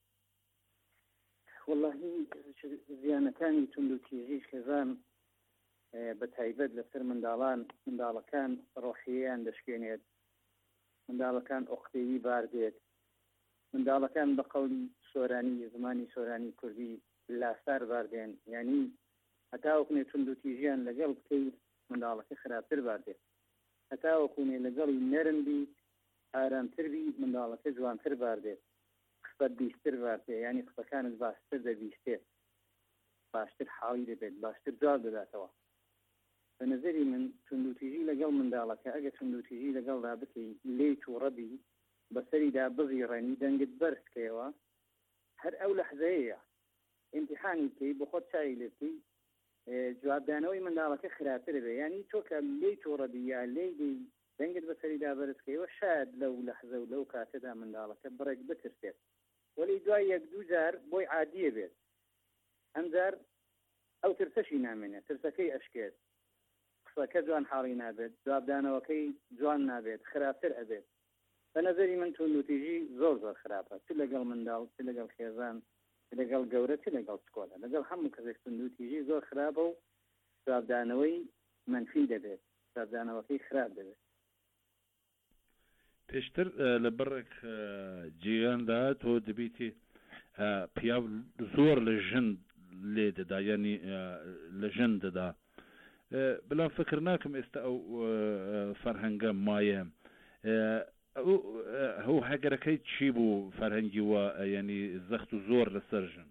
والله زیانەکانی تونند و تیژی خێزان بە تایبەت لەسەر منداڵەکان ڕۆحیەیان دەشکێنێت، منداڵەکان ئۆقتەیی باردێت، منداڵەکان بە قەولی سۆرانی زمانی سۆرانی کوردی لاسار باردێن، یعنی هەتاوەکوێ تونند و تیژیان لەگەڵ بکەی منداڵەکە خراپتر باردێت، هەتاوەکوێ لەگەڵی نەرم بی ئارامتر بی منداڵەکە جوانتر باردێت، قسەت بیستر باردێت، یعنی قسەکانت باشتر دەبیستێت، باشتر حاڵی دەبێت، باشتر جواب دەداتەوە. بە نەزەری من تونند و تیژی لەگەڵ منداڵەکە ئەگە تونند و تیژی لەگەڵدا بکەی لێی تووڕەبی بەسەریدا بزیڕێنی دەنگت بەرزکەوە، هەر ئەو لەحزەیە ئیمتیحانی بکەی بۆ خۆت چای لێ بکەی جوابدانەوەی منداڵەکە خراپتر بێ، یعنی تۆ کە لێی تووڕەبی یا لێی دەنگت بەسەریدا بەرزکەوە شاید لەو لەحزە و لەو کاتەدا منداڵەکە بڕێک بترسێت، وەلی دوای 1-2 جار بۆی عادیە بێت، ئەمجار ئەو ترسەشی نامێنێت، ترسەکەی ئەشکێت، قسەکە جوان حاڵی نابێت، جوابدانەوەکەی جوان نابێت، خراپتر ئەبێت. بە نەزەری من تونند و تیژی زۆر خراپە، چ لەگەڵ منداڵ، چ لەگەڵ خێزان، چ لەگەڵ گەورە، چ لەگەڵ چکۆلە، لەگەڵ هەموو کەسێک تونند و تیژی زۆر خراپە و سابدانەوەی منفی دەبێت سابدانەوەکەی خراپ دەبێت پێشتر لە بڕێک جیهاندا تۆ دەبیتی پیاو زۆر لە ژن لێ دەدا یعنی لە ژن دەدا بەڵام فکر ناکەم ئێستا ئەو فەرهەنگە مایە ئەو هەگەرەکەی چی بوو فەرهەنگی وە یعنی زەخت و زۆر لەسەر ژن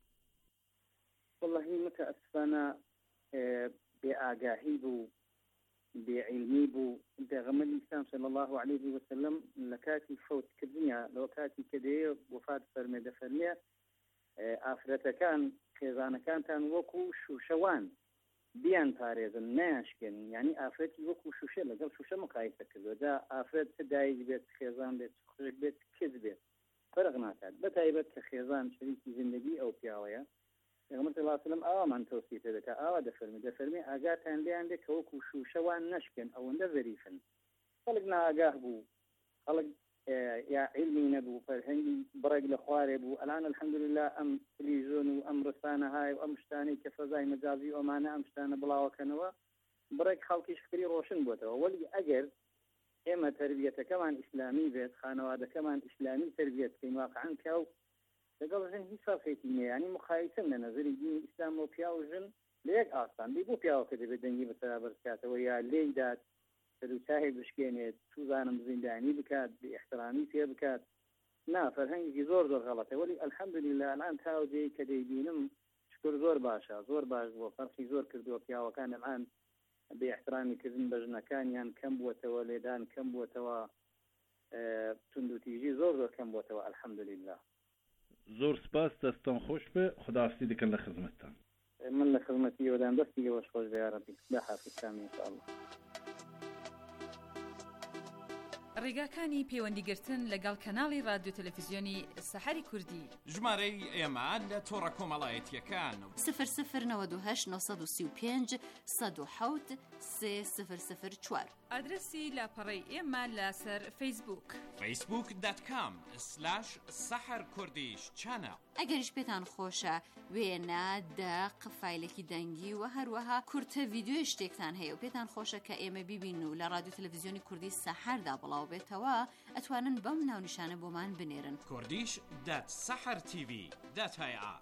والله متأسفانە بێئاگاهی بوو بێعیلمی بوو پێغەمبەری ئیسلام صلی الله عليه وسلم لە کاتی فەوتکردنیە لەوە کاتی کە دەیە وفات فەرمێ دەفەرمێ ئافرەتەکان خێزانەکانتان وەکو شوشەوان بیان پارێزن ناشکن یعنی ئافرەتی وەکو شوشە لەگەڵ شوشە مقایسە کردووە دا ئافرەت چ دایک بێت خێزان بێت خوشک بێت کز بێت فەرق ناکات بەتایبەت کە خێزان شەریکی زیندگی ئەو پیاوەیە پێغەمبەر صلی الله علیه و سلم ئاوامان تەوصیە دەکا ئاوا دەفەرمێ ئاگاتان لێیان دێ کە وەکو شوشەوان نەشکن ئەوەندە ڤەریفن خەڵک ناگاه بوو خەڵک یا علمی نەبوو فەرهەنگی بڕێک لە خوارێ بوو ئەلان الحەمدولله ئەم تەلەڤیزیۆن و ئەم ڕستانە های و ئەم شتانەی کە فەزای مەجازی ئەمانە ئەم شتانە بڵاوەکەنەوە بڕێک خەڵکیش فکری ڕۆشن بووەتەوە وەلی ئەگەر ئێمە تەربیەتەکەمان ئیسلامی بێت خانەوادەکەمان ئیسلامی تەربیەت بکەین واقعاً پیاو لەگەڵ ژن هیچ فەرقێکی نییە ینی مخایسەم لە نەزەری دینی ئیسلام و پیا و ژن لە یەک ئاستان بێ بۆ پیاوەکە دەبێت دەنگی بەسەرابەر بکاتەوە یا لێی دات سەرچاهێک بشکێنێت توزانم زیندانی بکات بە احترامی پێ بکات نا فەرهەنگێکی زۆر زۆر غەڵەتە وەلی الحەمدولله الان تاودەی کە دەیبینم شکر زۆر باشە زۆر باش بووە فەرقی زۆر کردووە پیاوەکان الان بە احترامی کردن بە ژنەکانیان کەم بووەتەوە لێدان کەم بووەتەوە توندوتیژی زۆر زۆر کەم بووەتەوە الحەمدولله زۆر سپاس دەستان خۆش بێ خوداحافزی دەکەن لە خزمەتتان من لە خزمەتی ئێوەدان دەستی ئێوەش خۆش بێ یا ڕەبی داحافظتان ئینشاءالله ڕێگاکانی پەیوەندیگرتن لەگەڵ کەناڵی رادیۆ تەلەڤیزیۆنی سەحەری کوردی ژمارەی ئێمە لە تۆڕە کۆمەڵایەتیەکان 0092 935 107 3004 ئادرسی لاپەڕەی ئێمە لەسەر فەیسبووک facebook.com/saharkurdish channel ئەگەریش پێتان خۆشە وێنە دەق فایلێکی دەنگی و هەروەها کورتە ڤیدیۆی شتێکتان هەیە و پێتان خۆشە کە ئێمە بیبین و لە رادیۆ تەلەڤیزیۆنی کوردی سەحەردا بڵاو بێتەوە ئەتوانن بەم ناونیشانە بۆمان بنێرن kurdish.sahartv.ir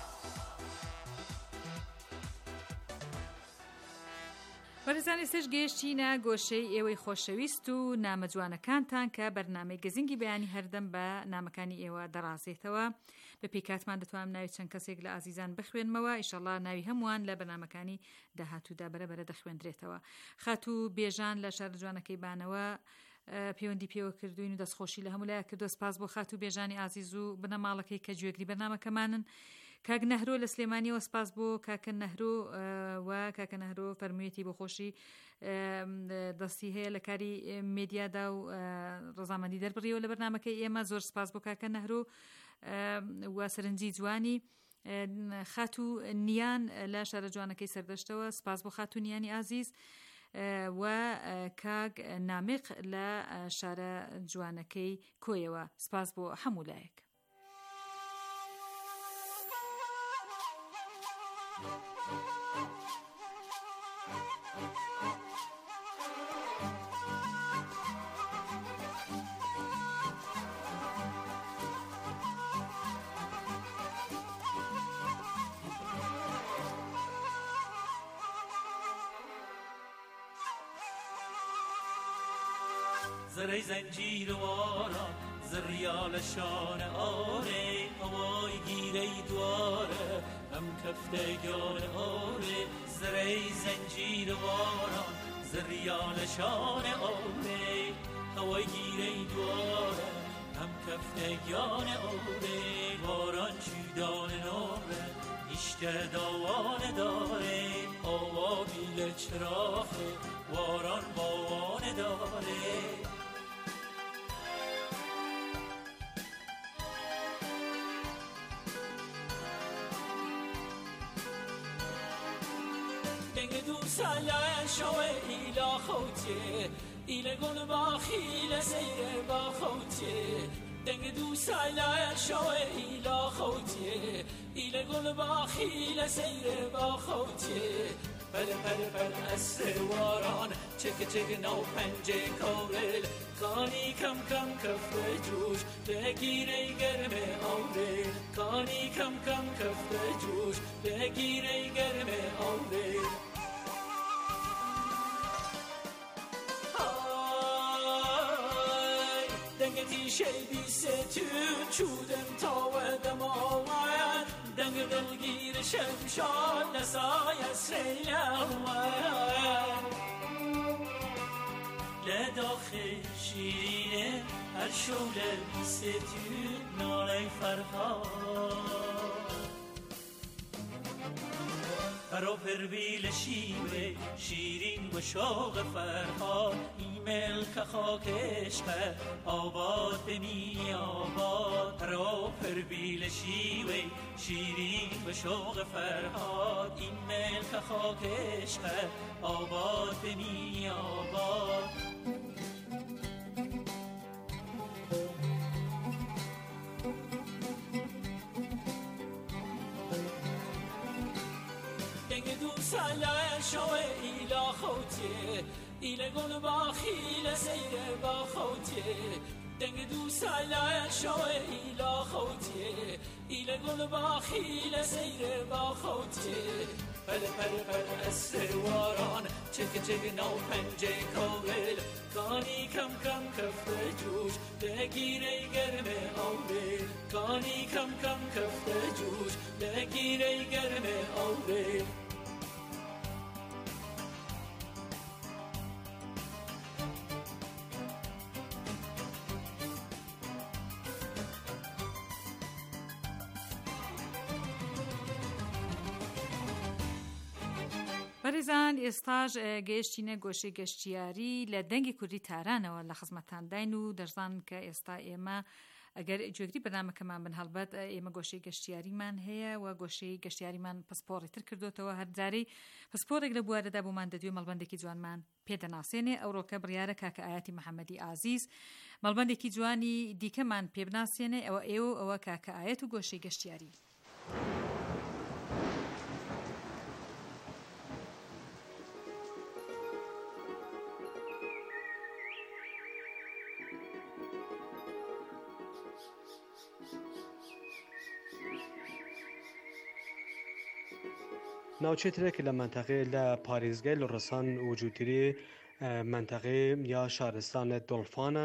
بەڕێزانی سەش گەیشتینە گۆشەی ئێوەی خۆشەویست و نامەجوانەکانتان کە بەرنامەی گەزینگی بەیانی هەردەم بە نامەکانی ئێوە دەڕازێتەوە بە پێکاتمان دەتوانم ناوی چەند کەسێک لە ئازیزان بخوێنمەوە ئیشەڵڵا ناوی هەمووان لە بەرنامەکانی داهاتوودا بەرەبەرە دەخوێندرێتەوە خات و بێژان لە شار جوانەکەی بانەوە پەیوەندی پێوە کردوین و دەستخۆشی لە هەموو لایە کردو سپاس بۆ خات و بێژانی ئازیز و بنەماڵەکەی کە گوێگری بەرنامەکەمانن کاک نەهرۆ لە سلێمانیەوە سپاس بۆ کاکە نەهرۆ و کاکە نەهرۆ فەرموویەتی بۆ خۆشی دەستی هەیە لە کاری مێدیادا و ڕەزامەندی دەربڕیەوە لە بەرنامەکەی ئێمە زۆر سپاس بۆ کاکە نەهرۆ و سەرنجی جوانی خاتو نیان لە شارە جوانەکەی سەردەشتەوە سپاس بۆ خاتو نیانی ئازیز و کاک نامق لە شارە جوانەکەی کۆیەوە سپاس بۆ هەموو لایەک زري زنجير وارا زريال شان آره هوای گیره دواره هم کفتگان آره زري زنجير وارا زريال شان آره هوای گیره دواره هم کفتگان آره باران چیدان ناره اشته دوان داره آوا بیل چراخه واران باوان داره سالا شوه ایلا خوتیه ایل گل باخیل سیر با خوتیه دنگ دو سالا شوه ایلا خوتیه ایل گل باخیل سیر با خوتیه بل اسواران چک نو پنجه کورل کانی کم کف جوش بگیره گرم آوره کانی کم کف جوش بگیره گرم آوره دنگتی شیبی ستون چودم تاودم آوان دنگ دلگیر شمشان نسای سیل آوان لداخل شیرینه هر شوله بی ستون ناله فرهاد فرا پرویل شیوه شیرین و شوق فرهاد ایمیل که خاک عشق آباد بنی آباد فرا پرویل شیوه شیرین و شوق فرهاد ایمیل که خاک عشق آباد بنی آباد سالا شوه ایلا خوتیه ایل گل باخیل سیر با خوتیه دنگ دو سالا شوه ایلا خوتیه ایل گل باخیل سیر با خوتیه بل اسواران چک نو پنجه کورل کانی کم کف جوش بگیره گرم آوره کانی کم کف جوش بگیره گرم آوره بەڕێزان ئێستاژ گەیشتینە گۆشەی گەشتیاری لە دەنگی کوردی تارانەوە لە خزمەتانداین و دەرزان کە ئێستا ئێمە ئەگەر جوێگری بەنامەکەمان بن هەڵبەت ئێمە گۆشەی گەشتیاریمان هەیە و گۆشەی گەشتیاریمان پسپۆڕی تر کردوتەوە هەرجارەی پسپۆڕێک لە بوارەدا بۆمان دەدوێ مەڵبەندێکی جوانمان پێدەناسێنێ ئەوڕۆکە بڕیارە کاکە ئاەتی محەممەدی ئازیز مەڵبەندێکی جوانی دیکەمان پێبناسێنێ ئەوە کاکە ئاەت و گۆشەی گەشتیاری. ناوچەیەک لە منطقه لە پارێزگای لڕستان وجودی منطقه یا شارستان دولفانە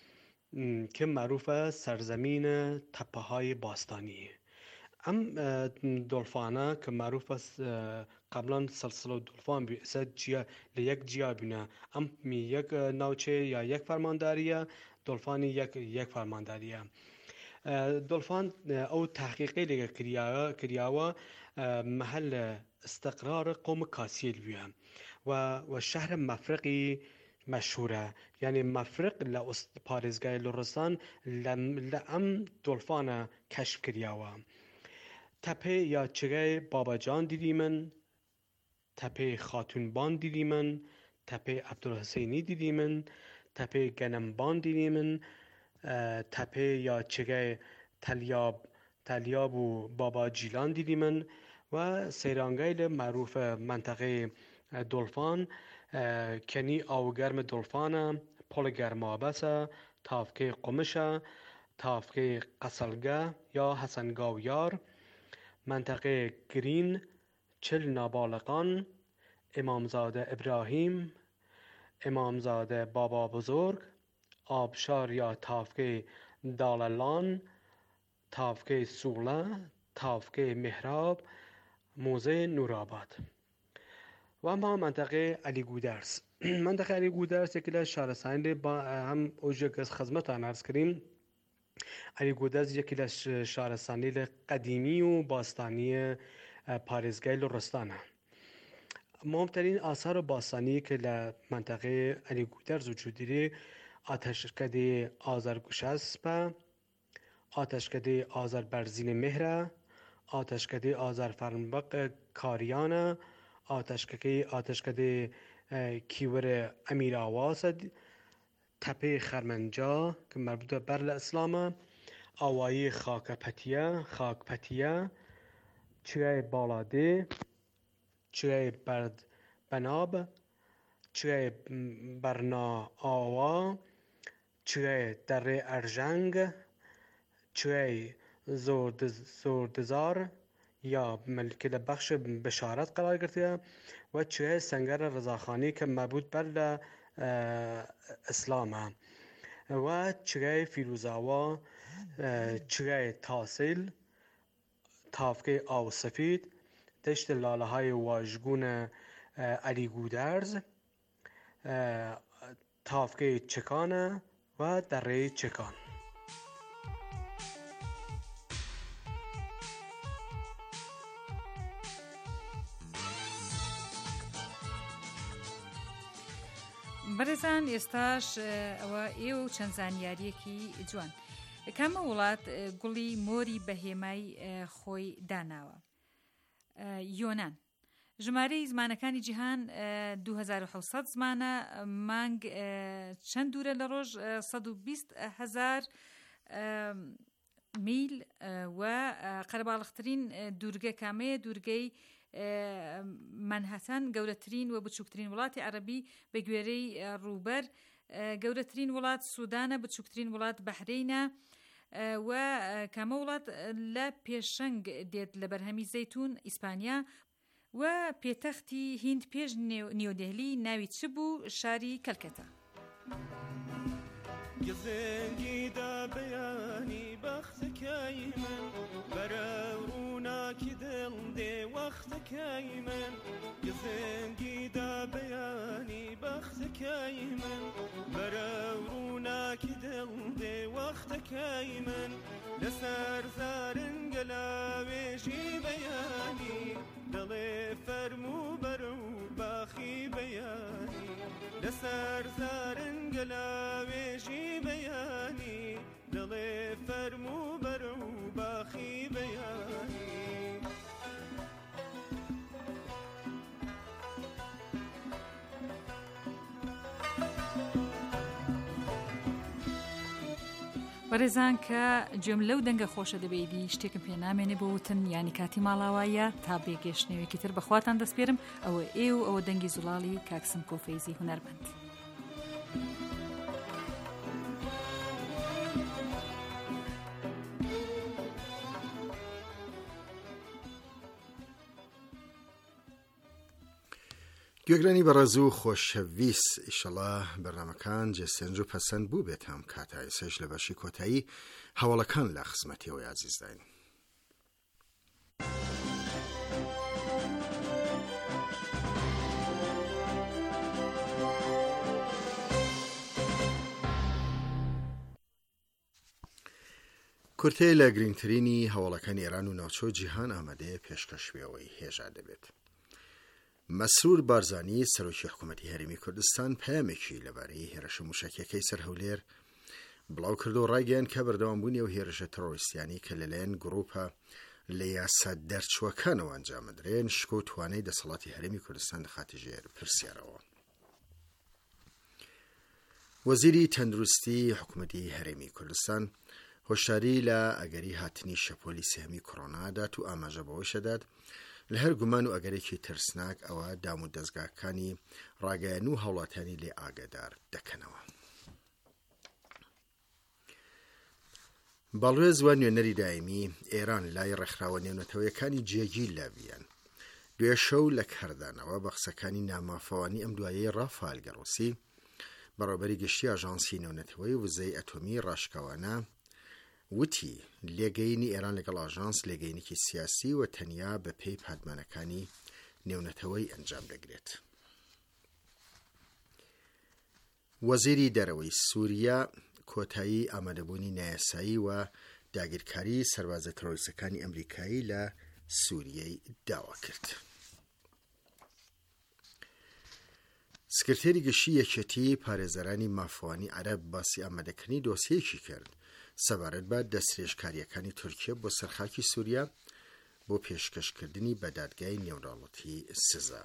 که معروفه سرزمین تپه های باستانی. ام دولفانه که معروف است قبلا سلسله دولفان بیسد لیک جیا بینه ام یک ناوچه یا یک فرمانداریه دولفانی یک فرمانداریه. دولفان او تحقیقی لیک کریاوه محل استقرار قوم کاسیل بیه و شهر مفرقی مشهوره یعنی مفرق لپارێزگای لڕستان لأم دولفان کشف کریاوه. تپه یا چگه باباجان دیدی من، تپه خاتونبان دیدی من، تپه عبدالحسینی دیدی من، تپه گنمبان دیدی من، تپه یا چگه تلیاب و بابا جیلان دیدی من و سیرانگیل معروف منطقه دولفان کنی آوگرم دولفانه، پل گرمابسه، تافکه قمشه، تافکه قسلگه یا حسنگاویار، منطقه گرین، چل نابالغان، امامزاده ابراهیم، امامزاده بابا بزرگ، آبشار یا تافکه دالالان، تافکه سوله، تافکه محراب، موزه نورآباد. و اما منطقه علی گودرز. منطقه علی گودرز یکی از شهرستانی با هم اوجه از خدمتان عرض کردیم. علی گودرز یکی از شهرستانی قدیمی و باستانی پارێزگای لڕستانه. مهمترین آثار باستانی که در منطقه علی گودرز وجود داره آتشکده آذرگوشسب، آتشکده آذربرزین مهر، آتشکده آذرفرنبق کاریانه، آتشکده کیور امیر آواز، تپه خرمنجا که مربوط بر اسلامه، آوایی خاکپتیه، چرای بالاده، چرای بناب، چوی برنا آوا، چوی دره ارژنگ، چوی زوردزار یا که در بخش بشارت قرار گرفته و چوی سنگر رضاخانی که مربوط بر اسلام و چوی فیروزاوا، چوی تاسیل، تافکه آو سفید، دشت لاله های واژگون علی گودرز، تافکه چکانه و دره چکان. بەڕێزان ئێستاش ئەوە ئێوە و چەند زانیاریەکی جوان. کامە وڵات گوڵی مۆری بەهێمای خۆی داناوە؟ یۆنان. ژمارەی زمانەکانی جیهان 2700 زمانە، مانگ چەند دوورە لە ڕۆژ 120,000 میل و قەرەباڵغترین دوورگە کامەیە؟ دوورگەی منهاتن، گەورەترین و بچووکترین وڵاتی عەرەبی بە گوێرەی ڕووبەر، گەورەترین وڵات سوودانە، بچووکترین وڵات بەحرینە و کامە وڵات لە پێشەنگ دێت لە بەرهەمی زەیتون؟ ئیسپانیا. و پێتەختی هیند پێش نیودهلی ناوی چ بوو؟ شاری کەلکەتە. گزنگی دا بەیانی بەختەکەی من بەرە ڕووناکی دڵ دێ وەختەکەی من، گزنگی دا بەیانی بەختەکەی من بەرە ڕووناکی دڵ دێ وەختەکەی من، لەسەر زارنگە لاوێژی بەیانی دڵێ فەرموو بەرە و باخی بەیانی، لەسەر زارنگە لاوێژی بەیانی دڵێ فەرموو بەرە و باخی بەیانی. بەڕێزان کە گوێم لەو دەنگە خۆشە دەبێتی شتێکم پێ نامێنێ بۆ وتن یانی کاتی ماڵاوایە تا بێگەشتنەوەیەکی تر بەخواتان دەسپێرم. ئەوە ئەوە دەنگی زوڵاڵی کاکسم کۆفەیزی هونەرمەند. گوێگرانی بەڕێز و خۆشەویست، ئیشەڵا بەرنامەکان جێستێنج و پەسەند بوو بێت هەم کاتای سێش لە بەشی کۆتایی هەواڵەکان لە خزمەتیەوەی عزیزداین. کورتەی لە گرنگترینی هەواڵەکانی ئێران و ناوچۆ جیهان ئامادەیە پێشکەشویەوەی هێژا دەبێت. مەسرور بارزانی سەرۆکی حکوومەتی هەرێمی کوردستان پەیامێکی لەبارەی هێرشە موشکیەکەی سەر هەولێر بڵاو کردو و ڕایگەیاند کە بەردەوامبوونی ئەو هێرشە تەڕۆریستیانی کە لەلایەن گروپە لە یاسا دەرچووەکانەوە ئەنجامدرێن شکۆ و توانای دەسەڵاتی هەرێمی کوردستان دەخاتە ژێر پرسیارەوە. وەزیری تەندروستی حکوومەتی هەرێمی کوردستان هۆشداری لە ئەگەری هاتنی شەپۆلی سێهەمی کۆڕۆنادات و ئاماژە بەوەی شەدات لە هەر گومان و ئەگەرێکی ترسناک ئەوە دام و دەستگاکانی ڕاگەیان و هەوڵاتانی لێ ئاگادار دەکەنەوە. باڵێز و نوێنەری دایمی ئێران لای ڕێکخراوە نێونەتەوەیەکانی جێگی لاویان دوێ شەو لە کەردانەوە بە قسەکانی نامافەوانی ئەم دوایەی ڕافال گەڕۆسی بەڕێوەبەری گشتی ئاژانسی نێونەتەوەی وزەی ئەتۆمی ڕاشکەوانە وتی لێگەینی ئێران لەگەڵ ئاژانس لێگەینێکی سیاسی و تەنیا بە پێی پادمانەکانی نێونەتەوەی ئەنجام دەگرێت. وەزیری دەرەوەی سووریا کۆتایی ئامادەبوونی نایاسایی و داگیرکاری سەربازە تەرۆریستەکانی ئەمریکایی لە سووریەی داوا کرد. سکرتێری گشتی یەکێتی پارێزەرانی مافوانی عەرەب باسی ئامادەکردنی دۆسیەیەکی کرد سەبارەت بە دەستێژکاریەکانی تورکیە بۆ سەرخاکی سووریا بۆ پێشکەشکردنی بە دادگای نێونراوەتی سزا.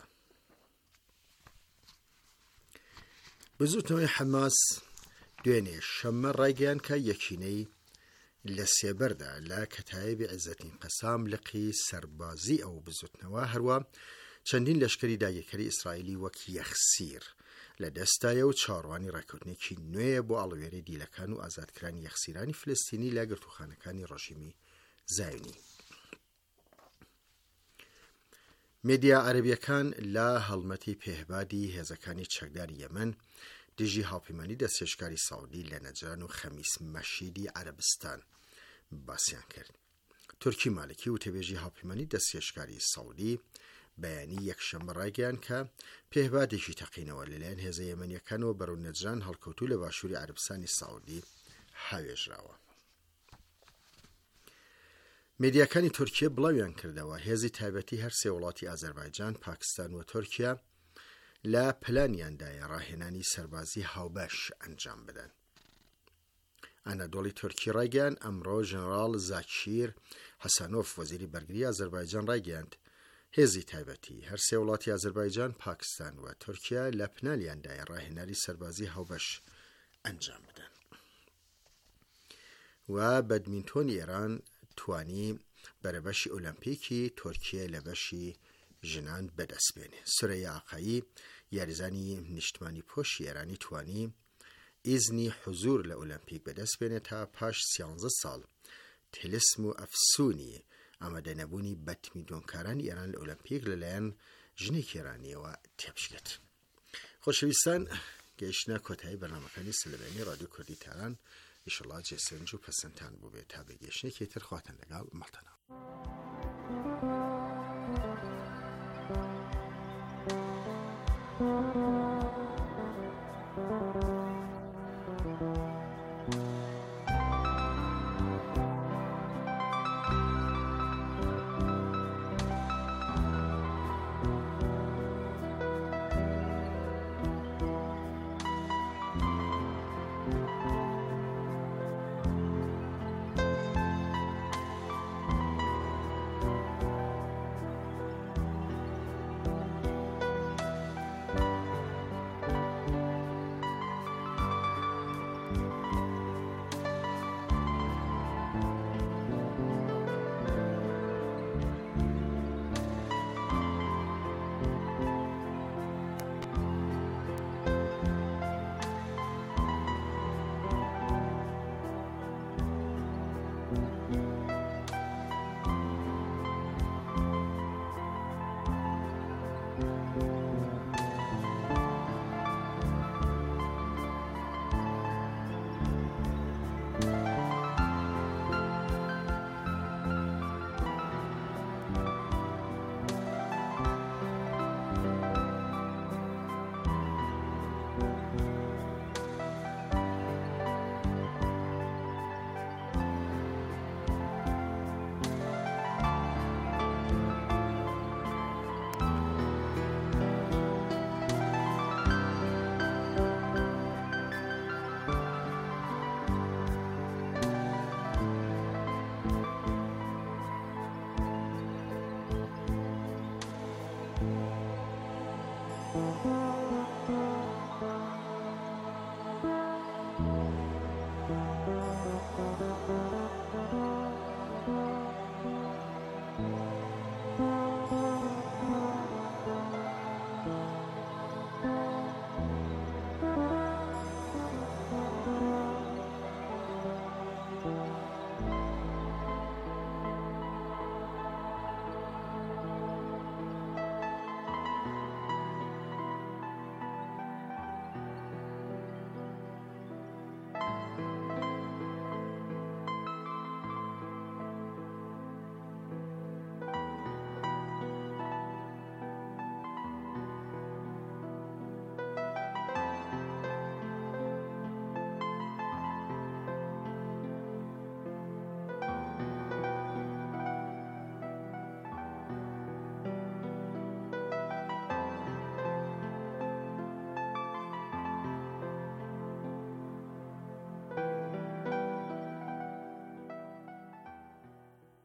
بزوتنەوەی حەماس دوێنێ شەممە ڕایگەیان کە یەکینەی لە سێبەردا لە کەتایبی عیزەتین قەسام لقی سەربازی ئەو بزوتنەوە هەروە چەندین لەشکری داگیرکەری ئیسرائیلی وەک یەخسیر لە دەستایە و چاڕوانی ڕێکوتنێکی نوێیە بۆ ئاڵوێرەی دیلەکان و ئازادکرانی یەخسیرانی فلستینی لە گرتوخانەکانی ڕژیمی زایونی. مێدیا عەرەبیەکان لە هەڵمەتی پێهبادی هێزەکانی چەکداری یەمەن دژی هاوپەیمانی دەستێشکاری ساودی لە نەجران و خەمیس مەشیدی عەرەبستان باسییان کرد. تورکی مالکی و تێبێژی هاوپەیمانی دەستێشکاری ساودی بەیانی یەکشەمبە ڕایگەیان کە پێهبادێکی تەقینەوە لەلایەن هێزە یەمەنیەکانەوە بەرەو نەجران هەڵکەوتوو لە باشووری عەرەبستانی ساودی هاوێژراوە. مێدیاکانی تورکیە بڵاویان کردەوە هێزی تایبەتی هەر سێ وڵاتی ئازەربایجان، پاکستان و تورکیا لە پلانیاندایە ڕاهێنانی سەربازی هاوبەش ئەنجام بدەن. ئەنەدۆڵی تورکی ڕایگەیاند ئەمڕۆ ژنەڕاڵ زاکیر حەسەنۆف وەزیری بەرگری ئازەربایجان ڕایگەیاند هێزی تایبەتی هەر سێ وڵاتی ئازەربایجان، پاکستان و تورکیا لە پلانیاندایە ڕاهێنانی سەربازی هاوبەش ئەنجام بدەن. و بەدمینتۆنی ئێران توانی بەرەبەشی ئۆلمپیکی تورکیە لە بەشی ژنان بەدەستبێنێ. سورەیە ئاقایی یاریزانی نیشتمانی پۆشی ئێرانی توانی ئیزنی حوزور لە ئۆلمپیک بەدەستبێنێت تا پاش 13 ساڵ تلسم و ئەفسونی ئامادەنەبوونی بەتمیدۆنکارانی ئێران لە ئۆلمپیک لەلایەن ژنێکی ئێرانیەوە تێپشکێت. خۆشەویستان، گەیشتنە کۆتایی بەرنامەکانی سلێمانی ڕادیۆ کوردی تاران. ئیشەڵڵا جێسەنج و پەسەندتان بوو بێت تا بەگەشتێکی تر خواتن لەگەڵ مەڵتەنەوە.